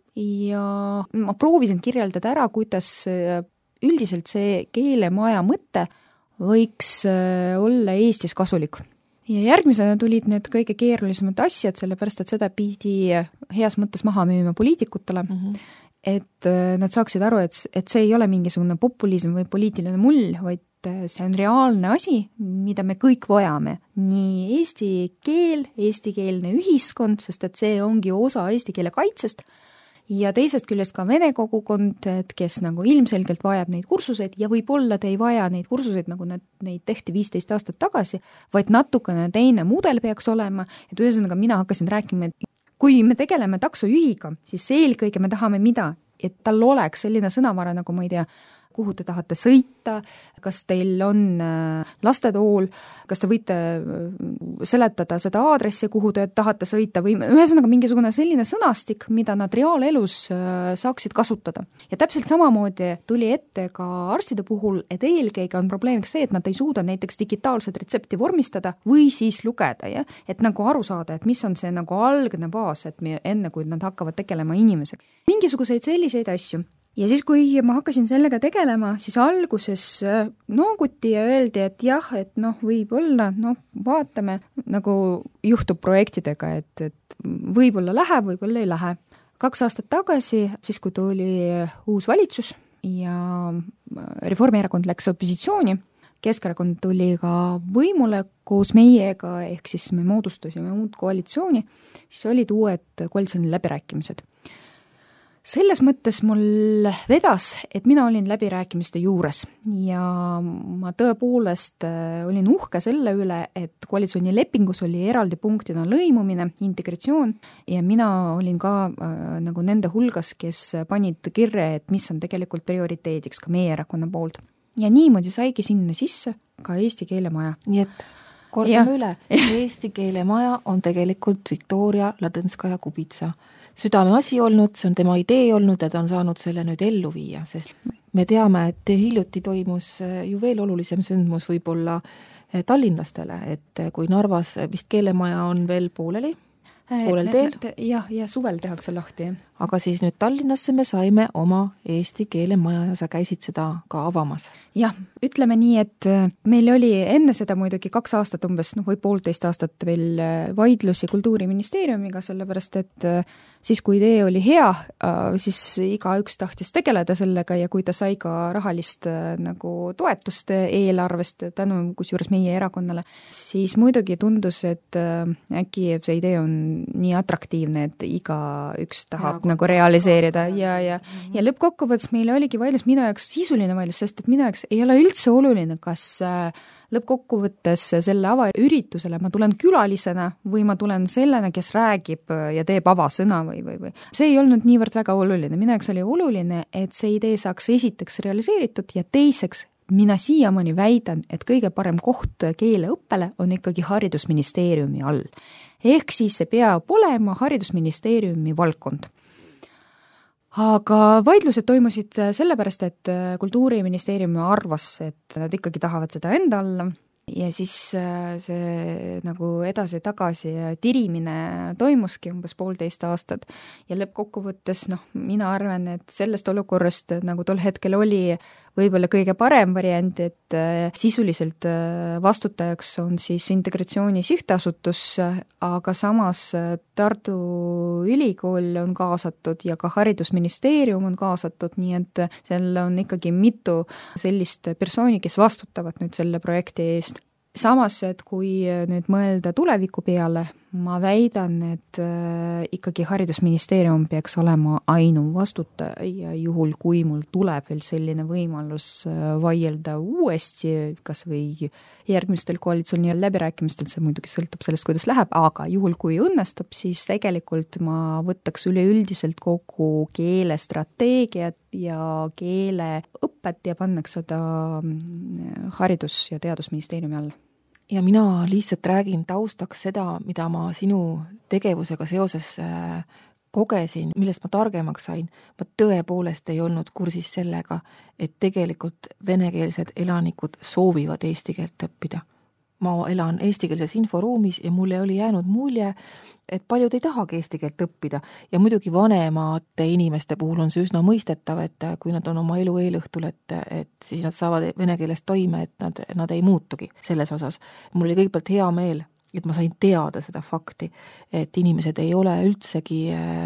ja ma proovisin kirjeldada ära, kuidas üldiselt see keelemaja mõte võiks olla Eestis kasulik. Ja järgmisena tulid need kõige keerulisemad asjad, sellepärast et seda pidi heas mõttes maha müüma poliitikutele, mm -hmm. et nad saaksid aru, et, et see ei ole mingisugune populism või poliitiline mull, vaid see on reaalne asi, mida me kõik vajame. Nii eesti keel, eestikeelne ühiskond, sest et see ongi osa eesti keele kaitsest, ja teisest küljest ka vene kogukond, et kes nagu ilmselgelt vajab neid kursuseid ja võib-olla te ei vaja neid kursuseid, nagu nad, neid tehti viisteist aastat tagasi, vaid natukene teine mudel peaks olema, et ühesõnaga mina hakkasin rääkima, et kui me tegeleme taksojuhiga, siis eelkõige me tahame mida, et tal oleks selline sõnavara, nagu ma ei tea, kuhu te tahate sõita, kas teil on lastetool, kas te võite seletada seda aadressi, kuhu te tahate sõita või ühesõnaga mingisugune selline sõnastik, mida nad reaalelus saaksid kasutada. Ja täpselt samamoodi tuli ette ka arstide puhul, et eelkõige on probleemiks see, et nad ei suuda näiteks digitaalset retsepti vormistada või siis lugeda, ja? Et nagu aru saada, et mis on see nagu algne baas, et me, enne kui nad hakkavad tegelema inimesega. Mingisuguseid selliseid asju. Ja siis, kui ma hakkasin sellega tegelema, siis alguses nooguti ja öeldi, et jah, et noh, võib-olla, noh, vaatame, nagu juhtub projektidega, et, et võib-olla läheb, võib-olla ei lähe. Kaks aastat tagasi, siis kui tuli uus valitsus ja Reformierakond läks opositsiooni, Keskerakond tuli ka võimule koos meiega, ehk siis me moodustasime uut koalitsiooni, siis olid uued koalitsiooni läbirääkimised. Selles mõttes mul vedas, et mina olin läbirääkimiste juures ja ma tõepoolest olin uhke selle üle, et koalitsiooni lepingus oli eraldi punktina lõimumine, integratsioon ja mina olin ka äh, nagu nende hulgas, kes panid kirja, et mis on tegelikult prioriteediks ka meie erakonna poolt. ja niimoodi saigi sinna sisse ka Eesti keelemaja.
Nii et kordame üle, Eesti keelemaja on tegelikult Viktoria Ladõnskaja-Kubitsa südame asi olnud, see on tema idee olnud ja ta on saanud selle nüüd ellu viia, sest me teame, et hiljuti toimus ju veel olulisem sündmus võib-olla tallinlastele, et kui Narvas vist keelemaja on veel pooleli, poolel teel.
Jah, ja suvel tehakse lahti.
Aga siis nüüd Tallinnasse me saime oma Eesti keelemaja ja sa käisid seda ka avamas.
Jah, ütleme nii, et meil oli enne seda muidugi kaks aastat umbes, noh või poolteist aastat veel vaidlusi Kultuuriministeeriumiga, sellepärast et siis kui idee oli hea, siis iga üks tahtis tegeleda sellega ja kui ta sai ka rahalist nagu toetust eelarvest tänu kusjuures meie erakonnale, siis muidugi tundus, et äkki see idee on nii atraktiivne, et iga üks tahab ja, nagu realiseerida ja, ja, ja lõppkokkuvõttes meil oligi vaidlus minu jaoks sisuline vaidlus, sest et minu jaoks ei ole üldse oluline, kas lõppkokkuvõttes selle avaüritusele ma tulen külalisena või ma tulen sellena, kes räägib ja teeb avasõna või, või, või. See ei olnud niivõrd väga oluline. Minu jaoks oli oluline, et see idee saaks esiteks realiseeritud ja teiseks mina siiamaani väidan, et kõige parem koht keeleõppele on ikkagi Haridusministeeriumi all. Ehk siis see peab olema Haridusministeeriumi valdkond. Aga vaidlused toimusid sellepärast, et Kultuuriministeerium arvas, et nad ikkagi tahavad seda enda alla ja siis see nagu edasi-tagasi tirimine toimuski umbes poolteist aastat ja lõppkokkuvõttes, noh, mina arvan, et sellest olukorrast nagu tol hetkel oli võib-olla kõige parem variant, et sisuliselt vastutajaks on siis Integratsiooni Sihtasutus, aga samas Tartu Ülikool on kaasatud ja ka Haridusministeerium on kaasatud, nii et seal on ikkagi mitu sellist persooni, kes vastutavad nüüd selle projekti eest. Samas, et kui nüüd mõelda tuleviku peale, ma väidan, et äh, ikkagi Haridusministeerium peaks olema ainu vastutaja juhul, kui mul tuleb veel selline võimalus äh, vaielda uuesti, kas või järgmistel koalitsiooni läbirääkimistel, see muidugi sõltub sellest, kuidas läheb, aga juhul, kui õnnestub, siis tegelikult ma võtaks üleüldiselt kogu keelestrateegiat ja keeleõpet ja pannaks seda Haridus- ja Teadusministeeriumi alla.
Ja mina lihtsalt räägin taustaks seda, mida ma sinu tegevusega seoses kogesin, millest ma targemaks sain. Ma tõepoolest ei olnud kursis sellega, et tegelikult venekeelsed elanikud soovivad eesti keelt õppida. Ma elan eestikeelses inforuumis ja mulle oli jäänud mulje, et paljud ei tahagi eesti keelt õppida ja muidugi vanemate inimeste puhul on see üsna mõistetav, et kui nad on oma elu eelõhtul, et, et siis nad saavad vene keeles toime, et nad, nad ei muutugi selles osas. Mul oli kõigepealt hea meel, et ma sain teada seda fakti, et inimesed ei ole üldsegi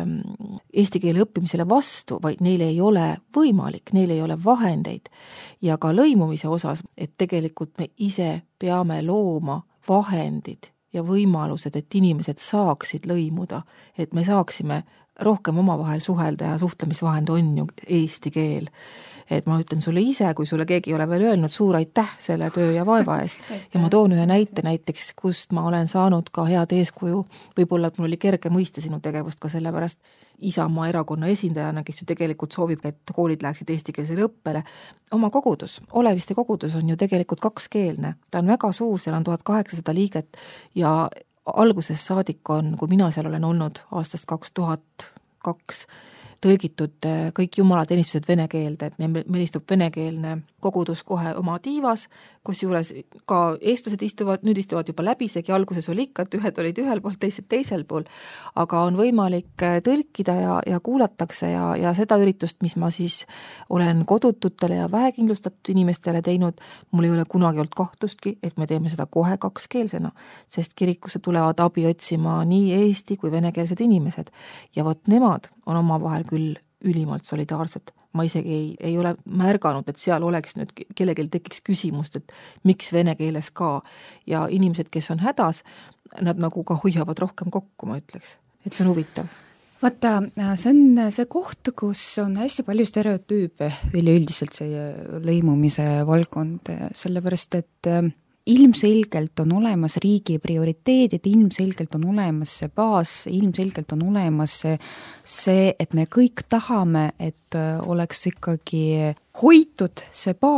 eesti keele õppimisele vastu, vaid neil ei ole võimalik, neil ei ole vahendeid. Ja ka lõimumise osas, et tegelikult me ise peame looma vahendid ja võimalused, et inimesed saaksid lõimuda, et me saaksime rohkem omavahel suhelda ja suhtlemisvahend on ju eesti keel. Et ma ütlen sulle ise, kui sulle keegi ei ole veel öelnud, suur aitäh selle töö ja vaeva eest. Ja ma toon ühe näite näiteks, kust ma olen saanud ka head eeskuju, võib-olla et mul oli kerge mõista sinu tegevust ka sellepärast Isamaa erakonna esindajana, kes ju tegelikult soovib, et koolid läheksid eestikeelsele õppele. Oma kogudus, Oleviste kogudus on ju tegelikult kakskeelne. Ta on väga suur, seal on tuhat kaheksasada liiget ja algusest saadik on, kui mina seal olen olnud aastast kaks tuhat kaks, tõlgitud kõik jumalateenistused vene keelde, et meil istub venekeelne kogudus kohe oma tiivas, kus juures ka eestlased istuvad, nüüd istuvad juba läbisegi, alguses oli ikka, et ühed olid ühel pool, teised teisel pool, aga on võimalik tõlkida ja, ja kuulatakse ja, ja seda üritust, mis ma siis olen kodututele ja vähekindlustatud inimestele teinud, mul ei ole kunagi olnud kahtlustki, et me teeme seda kohe kakskeelsena, sest kirikusse tulevad abi otsima nii eesti kui venekeelsed inimesed ja vot nemad on oma vahel küll ülimalt solidaarsed. Ma isegi ei, ei ole märganud, et seal oleks nüüd kellelgi tekiks küsimust, et miks vene keeles ka. Ja inimesed, kes on hädas, nad nagu ka hoiavad rohkem kokku, ma ütleks. Et see on huvitav.
Vaata, see on see koht, kus on hästi palju stereotüüpe üleüldiselt see lõimumise valdkond, sellepärast et ilmselgelt on olemas riigi prioriteedid, ilmselgelt on olemas see baas, ilmselgelt on olemas see, see, et me kõik tahame, et oleks ikkagi hoitud see baas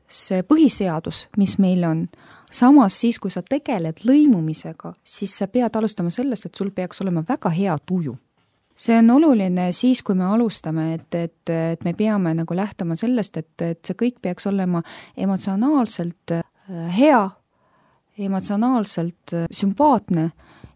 see põhiseadus, mis meil on, samas siis, kui sa tegeled lõimumisega, siis sa pead alustama sellest, et sul peaks olema väga hea tuju. See on oluline siis, kui me alustame, et, et, et me peame nagu lähtuma sellest, et, et see kõik peaks olema emotsionaalselt hea, emotsionaalselt sümpaatne.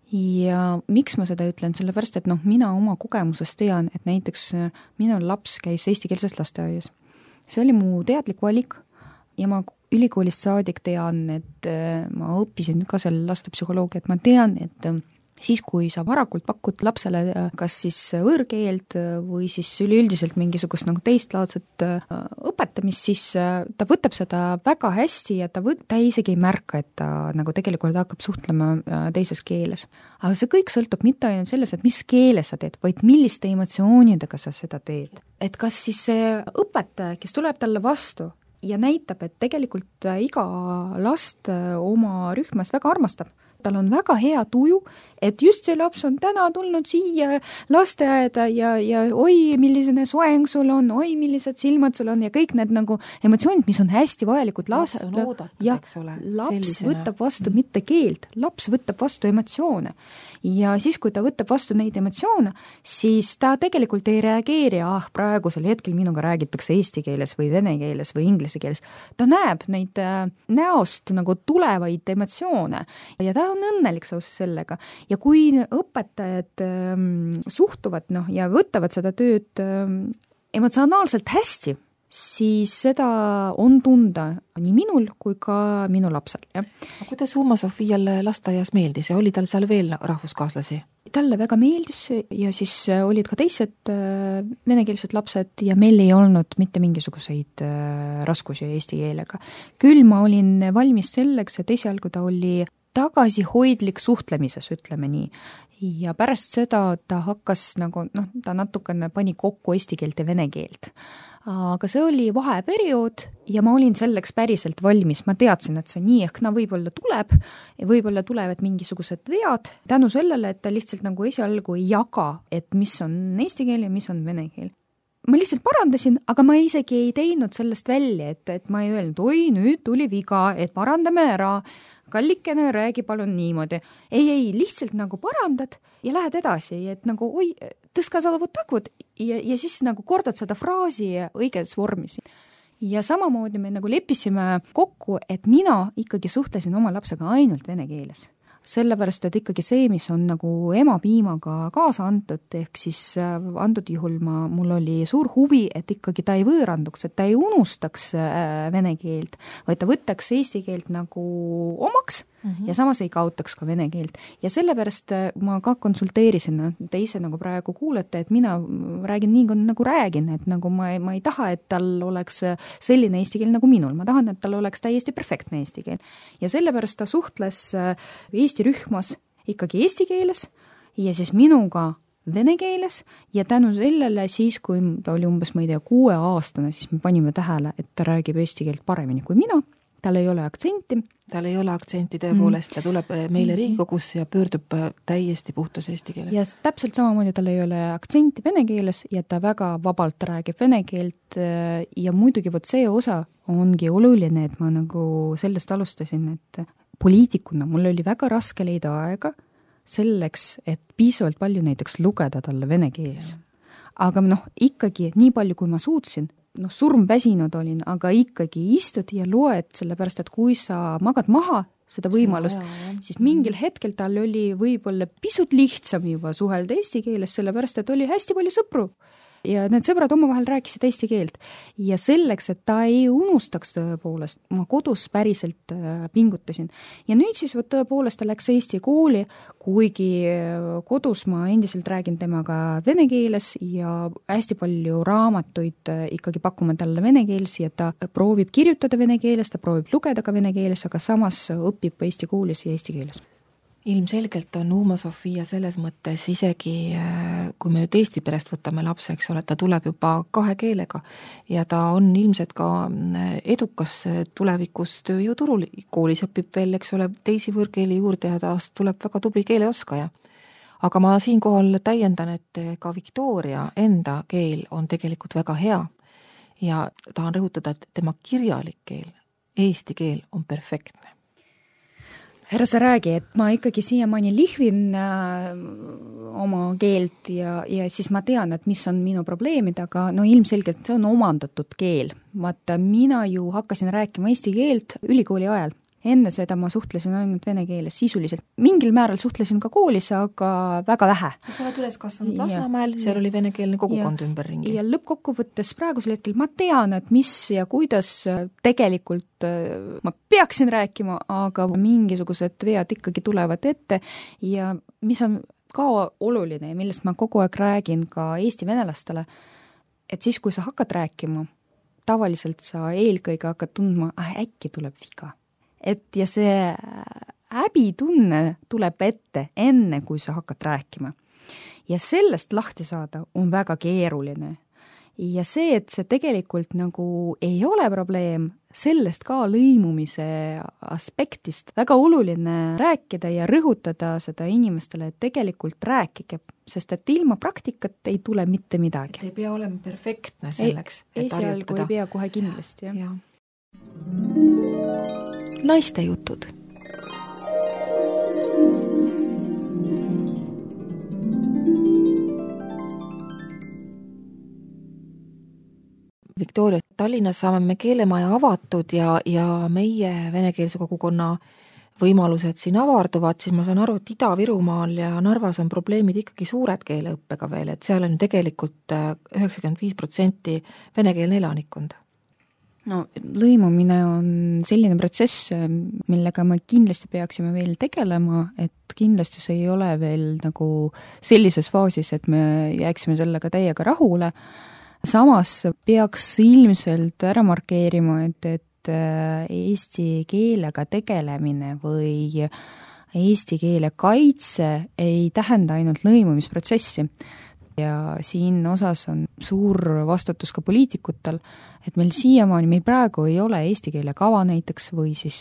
Ja miks ma seda ütlen? Sellepärast, et noh, mina oma kogemusest tean, et näiteks minu laps käis eestikeelses lasteaias. See oli mu teadlik valik ja ma ülikoolist saadik tean, et ma õppisin ka seal lastepsühholoogia, et ma tean, et siis, kui sa varakult pakud lapsele kas siis võõrkeelt või siis üleüldiselt mingisugust nagu teistlaadset õpetamist, siis ta võtab seda väga hästi ja ta, võt, ta isegi ei märka, et ta nagu tegelikult hakkab suhtlema teises keeles. Aga see kõik sõltub mitte ainult selles, et mis keeles sa teed, vaid milliste emotsioonidega sa seda teed. Et kas siis see õpetaja, kes tuleb talle vastu ja näitab, et tegelikult iga last oma rühmas väga armastab, tal on väga hea tuju, et just see laps on täna tulnud siia lasteaeda ja, ja oi, milline soeng sul on, oi, millised silmad sul on ja kõik need nagu emotsioonid, mis on hästi vajalikud.
Laps on oodatud,
ja,
eks ole.
Laps
sellisena.
Võtab vastu mitte keelt, laps võtab vastu emotsioone. Ja siis, kui ta võtab vastu neid emotsioone, siis ta tegelikult ei reageeri, ah, praegusel hetkel minuga räägitakse eesti keeles või vene keeles või inglise keeles. Ta näeb neid näost nagu tulevaid emotsioone ja ta on õnnelik seoses sellega. Ja kui õpetajad ähm, suhtuvad noh, ja võtavad seda tööd ähm, emotsionaalselt hästi, siis seda on tunda nii minul kui ka minu lapsel. Ja.
Kuidas Uma Sofiale lasteaias meeldis ja oli tal seal veel rahvuskaaslasi?
Talle väga meeldis ja siis olid ka teised venekeelsed lapsed ja meil ei olnud mitte mingisuguseid raskusi eesti keelega. Küll ma olin valmis selleks, et esialgu ta oli tagasihoidlik suhtlemises, ütleme nii. Ja pärast seda ta hakkas nagu, noh, ta natukene pani kokku eesti keelt ja vene keelt. Aga see oli vaheperiood ja ma olin selleks päriselt valmis. Ma teadsin, et see nii ehk na võib-olla tuleb ja võib-olla tulevad mingisugused vead tänu sellele, et ta lihtsalt nagu esialgu ei jaga, et mis on eesti keel ja mis on vene keel. Ma lihtsalt parandasin, aga ma isegi ei teinud sellest välja, et, et ma ei öelnud, oi, nüüd tuli viga, et parandame ära, kallikene, räägi palun niimoodi. Ei, ei, lihtsalt nagu parandad ja lähed edasi, et nagu, oi, tõska seda вот так вот ja, ja siis nagu kordad seda fraasi õiges vormis. Ja samamoodi me nagu leppisime kokku, et mina ikkagi suhtlesin oma lapsega ainult vene keeles. Sellepärast, et ikkagi see, mis on nagu emapiimaga kaasa antud, ehk siis antud juhul ma, mul oli suur huvi, et ikkagi ta ei võõranduks, et ta ei unustaks vene keelt, vaid ta võtaks eesti keelt nagu omaks mm-hmm. ja samas ei kaotaks ka vene keelt. Ja sellepärast ma ka konsulteerisin, te ise nagu praegu kuulete, et mina räägin nii, nagu räägin, et nagu ma ei, ma ei taha, et tal oleks selline eesti keel nagu minul, ma tahan, et tal oleks täiesti perfektne eesti keel. Ja sellepärast ta suhtles Eesti rühmas ikkagi eesti keeles ja siis minuga vene keeles ja tänu sellele siis, kui ta oli umbes, ma ei tea, kuue aastane, siis me panime tähele, et ta räägib eesti keelt paremini kui mina, tal ei ole aktsenti.
Tal ei ole aktsenti tõepoolest, ta tuleb meile Riigikogusse ja pöördub täiesti puhtas eesti keeles.
Ja täpselt samamoodi tal ei ole aktsenti vene keeles ja ta väga vabalt räägib vene keelt ja muidugi võt see osa ongi oluline, et ma nagu sellest alustasin, et poliitikuna mul oli väga raske leida aega selleks, et piisavalt palju näiteks lugeda talle vene keeles. Aga noh, ikkagi nii palju, kui ma suutsin, noh, surm väsinud olin, aga ikkagi istud ja loed, sellepärast, et kui sa magad maha seda võimalust, vaja, siis mingil hetkel tal oli võib-olla pisut lihtsam juba suhelda eesti keeles, sellepärast, et oli hästi palju sõpru. Ja need sõbrad omavahel rääkisid eesti keelt. Ja selleks, et ta ei unustaks tõepoolest, ma kodus päriselt pingutasin. Ja nüüd siis võt tõepoolest ta läks eesti kooli, kuigi kodus ma endiselt räägin temaga vene keeles ja hästi palju raamatuid ikkagi pakume talle vene keeles ja ta proovib kirjutada vene keeles, ta proovib lugeda ka vene keeles, aga samas õpib eesti koolis ja eesti keeles.
Ilmselgelt on Uma Sofia selles mõttes isegi, kui me nüüd Eesti perest võtame lapse, eks ole, ta tuleb juba kahe keelega ja ta on ilmselt ka edukas tulevikus tööjõuturul. Koolis õpib veel, eks ole, teisi võõrkeeli juurde ja ta tuleb väga tubli keeleoskaja. Aga ma siinkohal täiendan, et ka Victoria enda keel on tegelikult väga hea ja tahan rõhutada, et tema kirjalik keel eesti keel on perfektne?
Ära sa räägi, et ma ikkagi siiamaani lihvin äh, oma keelt ja, ja siis ma tean, et mis on minu probleemid, aga no ilmselgelt see on omandatud keel. Vaata, mina ju hakkasin rääkima eesti keelt ülikooli ajal. Enne seda ma suhtlesin ainult vene keeles sisuliselt. Mingil määral suhtlesin ka koolis, aga väga vähe.
Sa oled üles kasvanud Lasnamäel, seal oli venekeelne kogukond ja, ümberringi.
Ja lõppkokkuvõttes praegusel hetkel ma tean, et mis ja kuidas tegelikult ma peaksin rääkima, aga mingisugused vead ikkagi tulevad ette ja mis on ka oluline ja millest ma kogu aeg räägin ka eesti venelastele, et siis, kui sa hakkad rääkima, tavaliselt sa eelkõige hakkad tundma, ah, äkki tuleb viga. Et ja see häbitunne tuleb ette enne, kui sa hakkad rääkima. Ja sellest lahti saada on väga keeruline. Ja see, et see tegelikult nagu ei ole probleem, sellest ka lõimumise aspektist väga oluline rääkida ja rõhutada seda inimestele, et tegelikult rääkige, sest et ilma praktikat ei tule mitte midagi.
Et ei pea olema perfektne selleks,
ei, et harjutada. Ei pea kohe kindlasti, jah.
Ja. Naiste jutud. Victoria, Tallinnas saame me keelemaja avatud ja, ja meie venekeelse kogukonna võimalused siin avarduvad, siis ma saan aru, et Ida-Virumaal ja Narvas on probleemid ikkagi suured keeleõppega veel, et seal on tegelikult üheksakümmend viis protsenti venekeelne elanikkond.
No lõimumine on selline protsess, millega me kindlasti peaksime veel tegelema, et kindlasti see ei ole veel nagu sellises faasis, et me jääksime sellega täiega rahule. Samas peaks ilmselt ära markeerima, et, et eesti keelega tegelemine või eesti keele kaitse ei tähenda ainult lõimumisprotsessi. Ja siin osas on suur vastutus ka poliitikutel, et meil siiamaani, meil praegu ei ole eesti keele kava näiteks või siis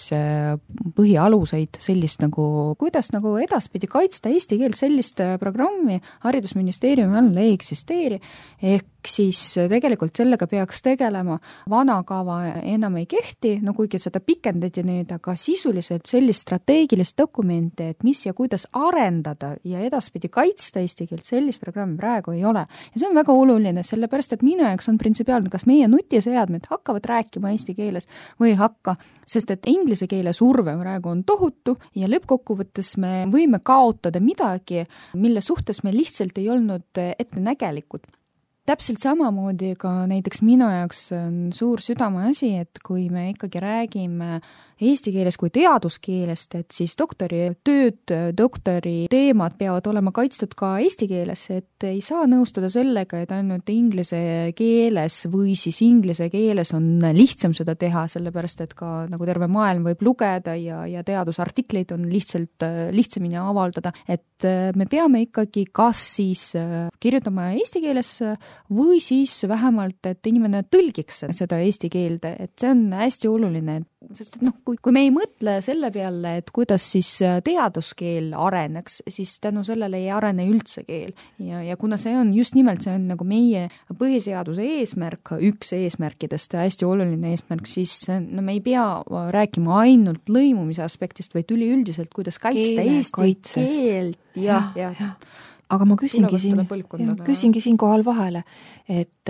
põhialuseid sellist nagu, kuidas nagu edaspidi kaitsta eesti keelt, sellist programmi haridusministeeriumi all ei eksisteeri, ehk siis tegelikult sellega peaks tegelema. Vana kava enam ei kehti, no kuigi seda pikendati nüüd, aga sisuliselt sellist strateegilist dokumenti, et mis ja kuidas arendada ja edaspidi kaitsta eesti keelt, sellist programmi praegu ei ole. Ja see on väga oluline, sellepärast, et minu jaoks on printsipiaalne, kas meie nutiseadmed hakkavad rääkima eesti keeles või ei hakka, sest et inglise keele surve praegu on tohutu ja lõppkokkuvõttes me võime kaotada midagi, mille suhtes me lihtsalt ei olnud ettenägelikud. Täpselt samamoodi ka näiteks minu jaoks on suur südameasi, et kui me ikkagi räägime eesti keeles kui teaduskeelest, et siis doktori tööd, doktori teemad peavad olema kaitstud ka eesti keeles, et ei saa nõustuda sellega, et ainult inglise keeles või siis inglise keeles on lihtsam seda teha, sellepärast et ka nagu terve maailm võib lugeda ja, ja teadusartikleid on lihtsalt lihtsamini avaldada, et me peame ikkagi kas siis kirjutama eesti keeles või siis vähemalt, et inimene tõlgiks seda eesti keelde, et see on hästi oluline, sest et noh, kui, kui me ei mõtle selle peale, et kuidas siis teaduskeel areneks, siis tänu sellele ei arene üldse keel. Ja, ja kuna see on just nimelt, see on nagu meie põhiseaduse eesmärk, üks eesmärkidest, hästi oluline eesmärk, siis no me ei pea rääkima ainult lõimumise aspektist, vaid üliüldiselt, kuidas kaitsta Keele eesti kaitsest. Keelt. Ja, ja, ja.
Aga ma küsingi siin, küsingi siin kohal vahele, et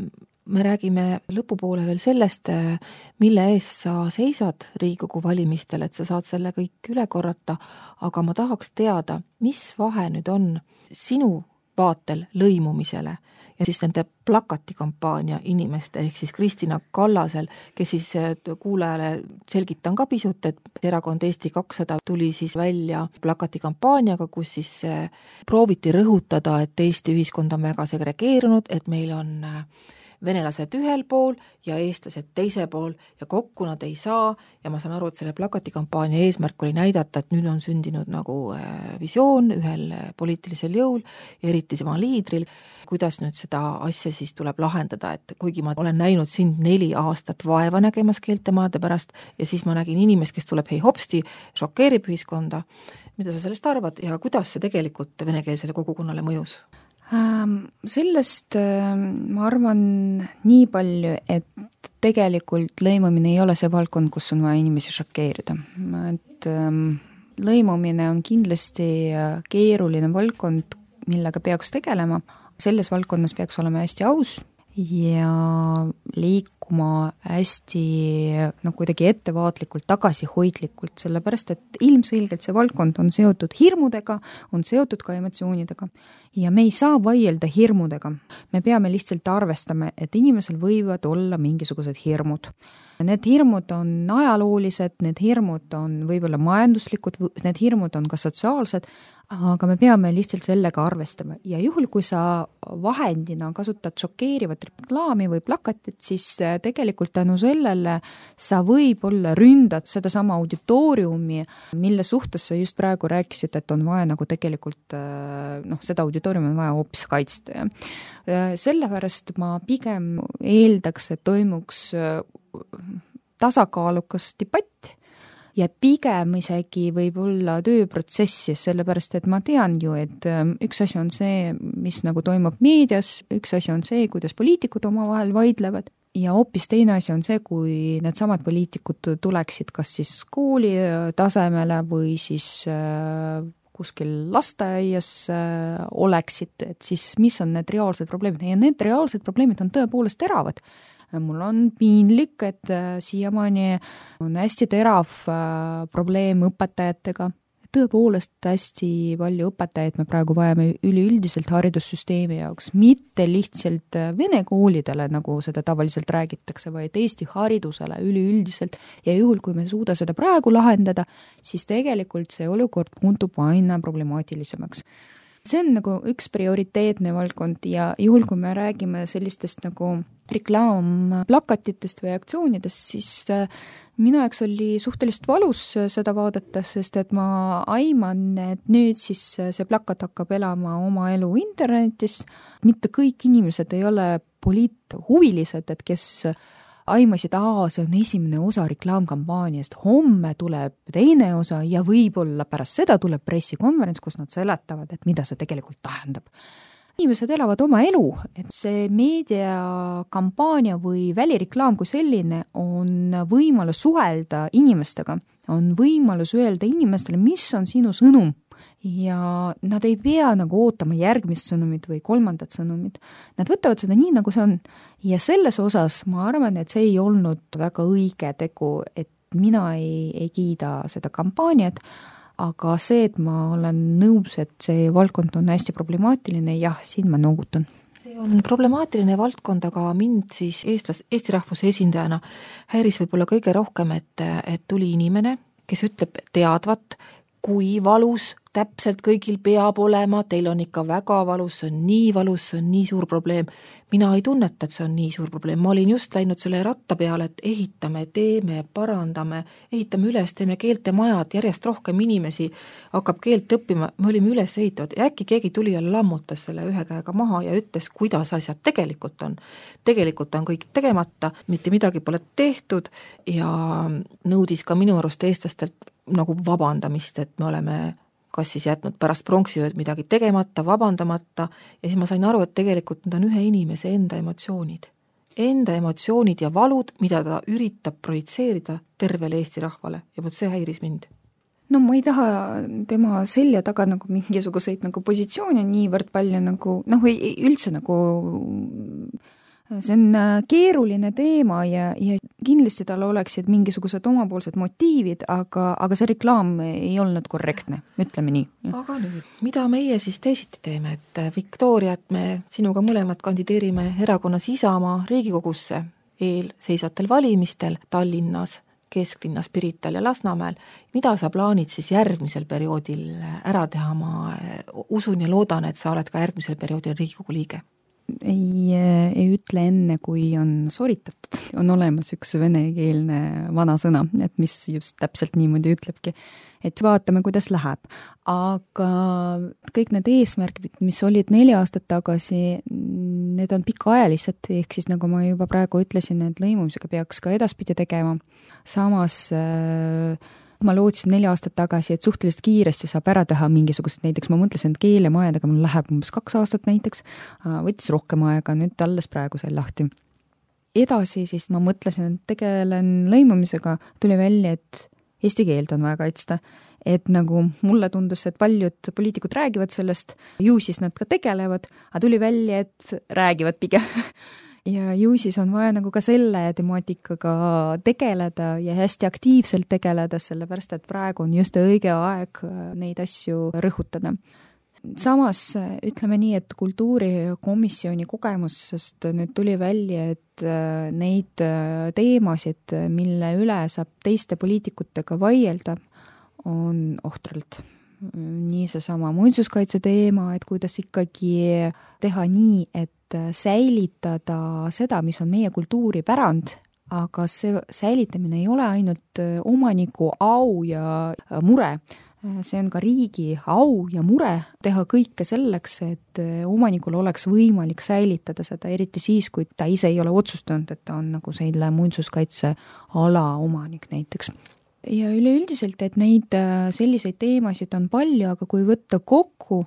me räägime lõpupoole veel sellest, mille ees sa seisad Riigikogu valimistel, et sa saad selle kõik üle korrata, aga ma tahaks teada, mis vahe nüüd on sinu vaatel lõimumisele ja siis nende plakatikampaania inimeste, ehk siis Kristina Kallasel, kes siis kuulajale selgitan ka pisut, et erakond Eesti kakssada tuli siis välja plakatikampaaniaga, kus siis prooviti rõhutada, et Eesti ühiskond on väga segregeerunud, et meil on venelased ühel pool ja eestlased teise pool ja kokku nad ei saa ja ma saan aru, et selle plakatikampaania eesmärk oli näidata, et nüüd on sündinud nagu visioon ühel poliitilisel jõul ja eriti tema liidril, kuidas nüüd seda asja siis tuleb lahendada, et kuigi ma olen näinud sind neli aastat vaeva nägemas keeltemaade pärast ja siis ma nägin inimest, kes tuleb hei hopsti, šokeerib ühiskonda, mida sa sellest arvad ja kuidas see tegelikult venekeelsele kogukonnale mõjus?
Sellest ma arvan nii palju, et tegelikult lõimumine ei ole see valdkond, kus on vaja inimesi šokeerida. Et ähm, lõimumine on kindlasti keeruline valdkond, millega peaks tegelema. Selles valdkonnas peaks olema hästi aus ja liikuma hästi no, kuidagi ettevaatlikult, tagasihoidlikult, sellepärast et ilmselgelt see valdkond on seotud hirmudega, on seotud ka emotsioonidega. Ja me ei saa vaielda hirmudega. Me peame lihtsalt arvestama, et inimesel võivad olla mingisugused hirmud. Need hirmud on ajaloolised, need hirmud on võib-olla majanduslikud, need hirmud on ka sotsiaalsed, aga me peame lihtsalt sellega arvestama. Ja juhul, kui sa vahendina kasutad šokeerivat reklaami või plakatit, siis tegelikult tänu sellele sa võib-olla ründad seda sama auditooriumi, mille suhtes sa just praegu rääkisid, et on vaja nagu tegelikult, noh, seda auditooriumi on vaja hoopis kaitsta. Sellepärast ma pigem eeldaks, et toimuks tasakaalukas debatt ja pigem isegi võib olla tööprotsessis, sellepärast et ma tean ju, et üks asi on see, mis nagu toimub meedias, üks asi on see, kuidas poliitikud omavahel vaidlevad ja hoopis teine asi on see, kui need samad poliitikud tuleksid kas siis kooli tasemele või siis kuskil lasteaias oleksid, et siis mis on need reaalsed probleemid ja need reaalsed probleemid on tõepoolest teravad. Mul on piinlik, et siiamaani on hästi terav probleem õpetajatega. Tõepoolest hästi palju õpetajaid me praegu vajame üleüldiselt haridussüsteemi jaoks, mitte lihtsalt vene koolidele, nagu seda tavaliselt räägitakse, vaid Eesti haridusele üleüldiselt. Ja juhul, kui me suuda seda praegu lahendada, siis tegelikult see olukord muutub aina problemaatilisemaks. See on nagu üks prioriteetne valdkond ja juhul, kui me räägime sellistest nagu reklaamplakatitest või aktsioonidest, siis minu jaoks oli suhteliselt valus seda vaadata, sest et ma aiman, et nüüd siis see plakat hakkab elama oma elu internetis. Mitte kõik inimesed ei ole poliithuvilised, et kes aimasid, aa, see on esimene osa reklaamkampaaniast, homme tuleb teine osa ja võib-olla pärast seda tuleb pressikonverents, kus nad seletavad, et mida see tegelikult tähendab. Inimesed elavad oma elu, et see meediakampaania või välireklaam kui selline on võimalus suhelda inimestega, on võimalus öelda inimestele, mis on sinu sõnum ja nad ei pea nagu ootama järgmist sõnumit või kolmandat sõnumit. Nad võtavad seda nii, nagu see on. Ja selles osas ma arvan, et see ei olnud väga õige tegu, et mina ei, ei kiida seda kampaaniat, aga see, et ma olen nõus, et see valdkond on hästi problemaatiline, jah, siin ma noogutan.
See on problemaatiline valdkond, aga mind siis eestlas, Eesti rahvuse esindajana häiris võib-olla kõige rohkem, et, et tuli inimene, kes ütleb teadvat, kui valus täpselt kõigil peab olema, teil on ikka väga valus, see on nii valus, see on nii suur probleem. Mina ei tunneta, et see on nii suur probleem. Ma olin just läinud selle ratta peale, et ehitame, teeme, parandame, ehitame üles, teeme keelte majad, järjest rohkem inimesi hakkab keelt õppima. Me olime üles ehitavad ja äkki keegi tuli ja lammutas selle ühe käega maha ja ütles, kuidas asjad tegelikult on. Tegelikult on kõik tegemata, mitte midagi pole tehtud ja nõudis ka minu arust eestlastelt nagu vabandamist, et me oleme kas siis jätnud pärast pronksiööd midagi tegemata, vabandamata ja siis ma sain aru, et tegelikult need on ühe inimese enda emotsioonid. Enda emotsioonid ja valud, mida ta üritab projitseerida tervele Eesti rahvale ja vot see häiris mind.
No ma ei taha tema selja taga nagu mingisuguseid nagu positsioone niivõrd palju nagu, noh ei, üldse nagu see on keeruline teema ja, ja kindlasti tal oleksid mingisugused omapoolsed motiivid, aga, aga see reklaam ei olnud korrektne, ütleme nii.
Aga nüüd, mida meie siis teisiti teeme, et Viktoria, et me sinuga mõlemad kandideerime erakonnas Isamaa Riigikogusse eelseisvatel valimistel Tallinnas, kesklinnas, Pirital ja Lasnamäel. Mida sa plaanid siis järgmisel perioodil ära teha? Ma usun ja loodan, et sa oled ka järgmisel perioodil Riigikogu liige.
Ei, ei ütle enne, kui on sooritatud. On olemas üks venekeelne vana sõna, et mis just täpselt niimoodi ütlebki, et vaatame, kuidas läheb. Aga kõik need eesmärgid, mis olid neli aastat tagasi, need on pikaajalised, ehk siis nagu ma juba praegu ütlesin, et lõimumisega peaks ka edaspidi tegema. Samas ma lootsin neli aastat tagasi, et suhteliselt kiiresti saab ära teha mingisugused, näiteks ma mõtlesin, et keelemajadega mul läheb umbes kaks aastat näiteks, võttis rohkem aega, nüüd alles praegu sai lahti. edasi siis ma mõtlesin, et tegelen lõimumisega, tuli välja, et eesti keelt on vaja kaitsta. Et nagu mulle tundus, et paljud poliitikud räägivad sellest, ju siis nad ka tegelevad, aga tuli välja, et räägivad pigem. Ja ju siis on vaja nagu ka selle temaatikaga tegeleda ja hästi aktiivselt tegeleda, sellepärast, et praegu on just õige aeg neid asju rõhutada. Samas ütleme nii, et kultuurikomisjoni kogemus, sest nüüd tuli välja, et neid teemasid, mille üle saab teiste poliitikutega vaielda, on ohtralt. Nii seesama muinsuskaitse teema, et kuidas ikkagi teha nii, et säilitada seda, mis on meie kultuuripärand, aga see säilitamine ei ole ainult omaniku au ja mure. See on ka riigi au ja mure teha kõike selleks, et omanikul oleks võimalik säilitada seda, eriti siis, kui ta ise ei ole otsustanud, et ta on nagu selle muinsuskaitse ala omanik näiteks. Ja üleüldiselt, et neid selliseid teemasid on palju, aga kui võtta kokku,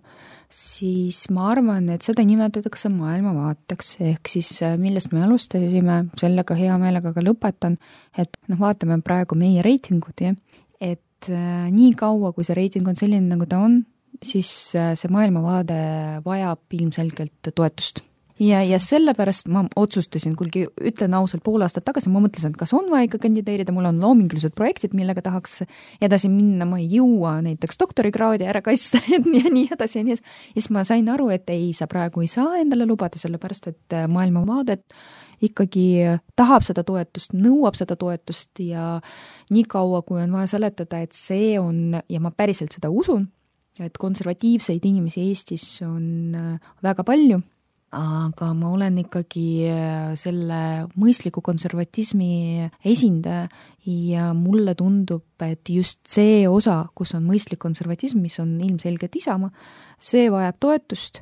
siis ma arvan, et seda nimetatakse maailmavaateks, ehk siis millest me alustasime, sellega hea meelega ka lõpetan, et noh, vaatame praegu meie reitingud, ja, et nii kaua, kui see reiting on selline, nagu ta on, siis see maailmavaade vajab ilmselgelt toetust. Ja, ja sellepärast ma otsustasin, kuigi ütlen ausalt pool aastat tagasi, ma mõtlesin, et kas on vaja ikka kandideerida, mul on loomingulised projektid, millega tahaks edasi minna, ma ei jõua näiteks doktorikraadi ära kaitsta, et nii, nii edasi ja nii. Ja siis ma sain aru, et ei, sa praegu ei saa endale lubada, sellepärast, et maailmavaadet ikkagi tahab seda toetust, nõuab seda toetust ja nii kaua, kui on vaja seletada, et see on, ja ma päriselt seda usun, et konservatiivseid inimesi Eestis on väga palju, aga ma olen ikkagi selle mõistliku konservatismi esindaja ja mulle tundub, et just see osa, kus on mõistlik konservatism, mis on ilmselgelt Isamaa, see vajab toetust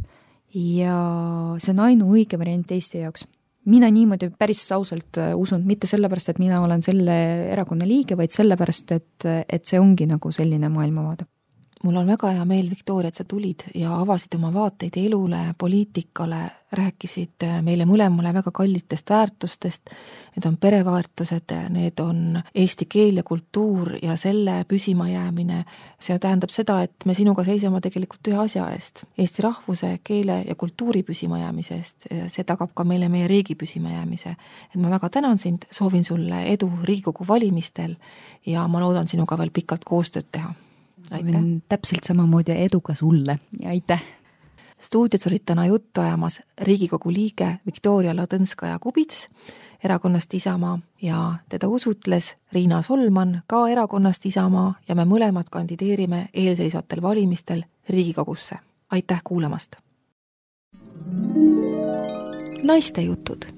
ja see on ainuõige variant Eesti jaoks. Mina niimoodi päris ausalt usun, mitte sellepärast, et mina olen selle erakonna liige, vaid sellepärast, et, et see ongi nagu selline maailmavaade.
Mul on väga hea meel, Viktoria, et sa tulid ja avasid oma vaateid elule, poliitikale, rääkisid meile mõlemale väga kallitest väärtustest. Need on pereväärtused, need on eesti keel ja kultuur ja selle püsima jäämine. See tähendab seda, et me sinuga seisame tegelikult ühe asja eest, Eesti rahvuse, keele ja kultuuri püsima jäämise eest. See tagab ka meile meie riigi püsima jäämise. Et ma väga tänan sind, soovin sulle edu Riigikogu valimistel ja ma loodan sinuga veel pikalt koostööd teha.
Soovin täpselt samamoodi edu ka sulle ja aitäh!
Stuudios olid täna juttu ajamas Riigikogu liige Viktoria Ladõnskaja-Kubits erakonnast Isamaa ja teda usutles Riina Solman ka erakonnast Isamaa ja me mõlemad kandideerime eelseisvatel valimistel Riigikogusse. Aitäh kuulamast! Naiste jutud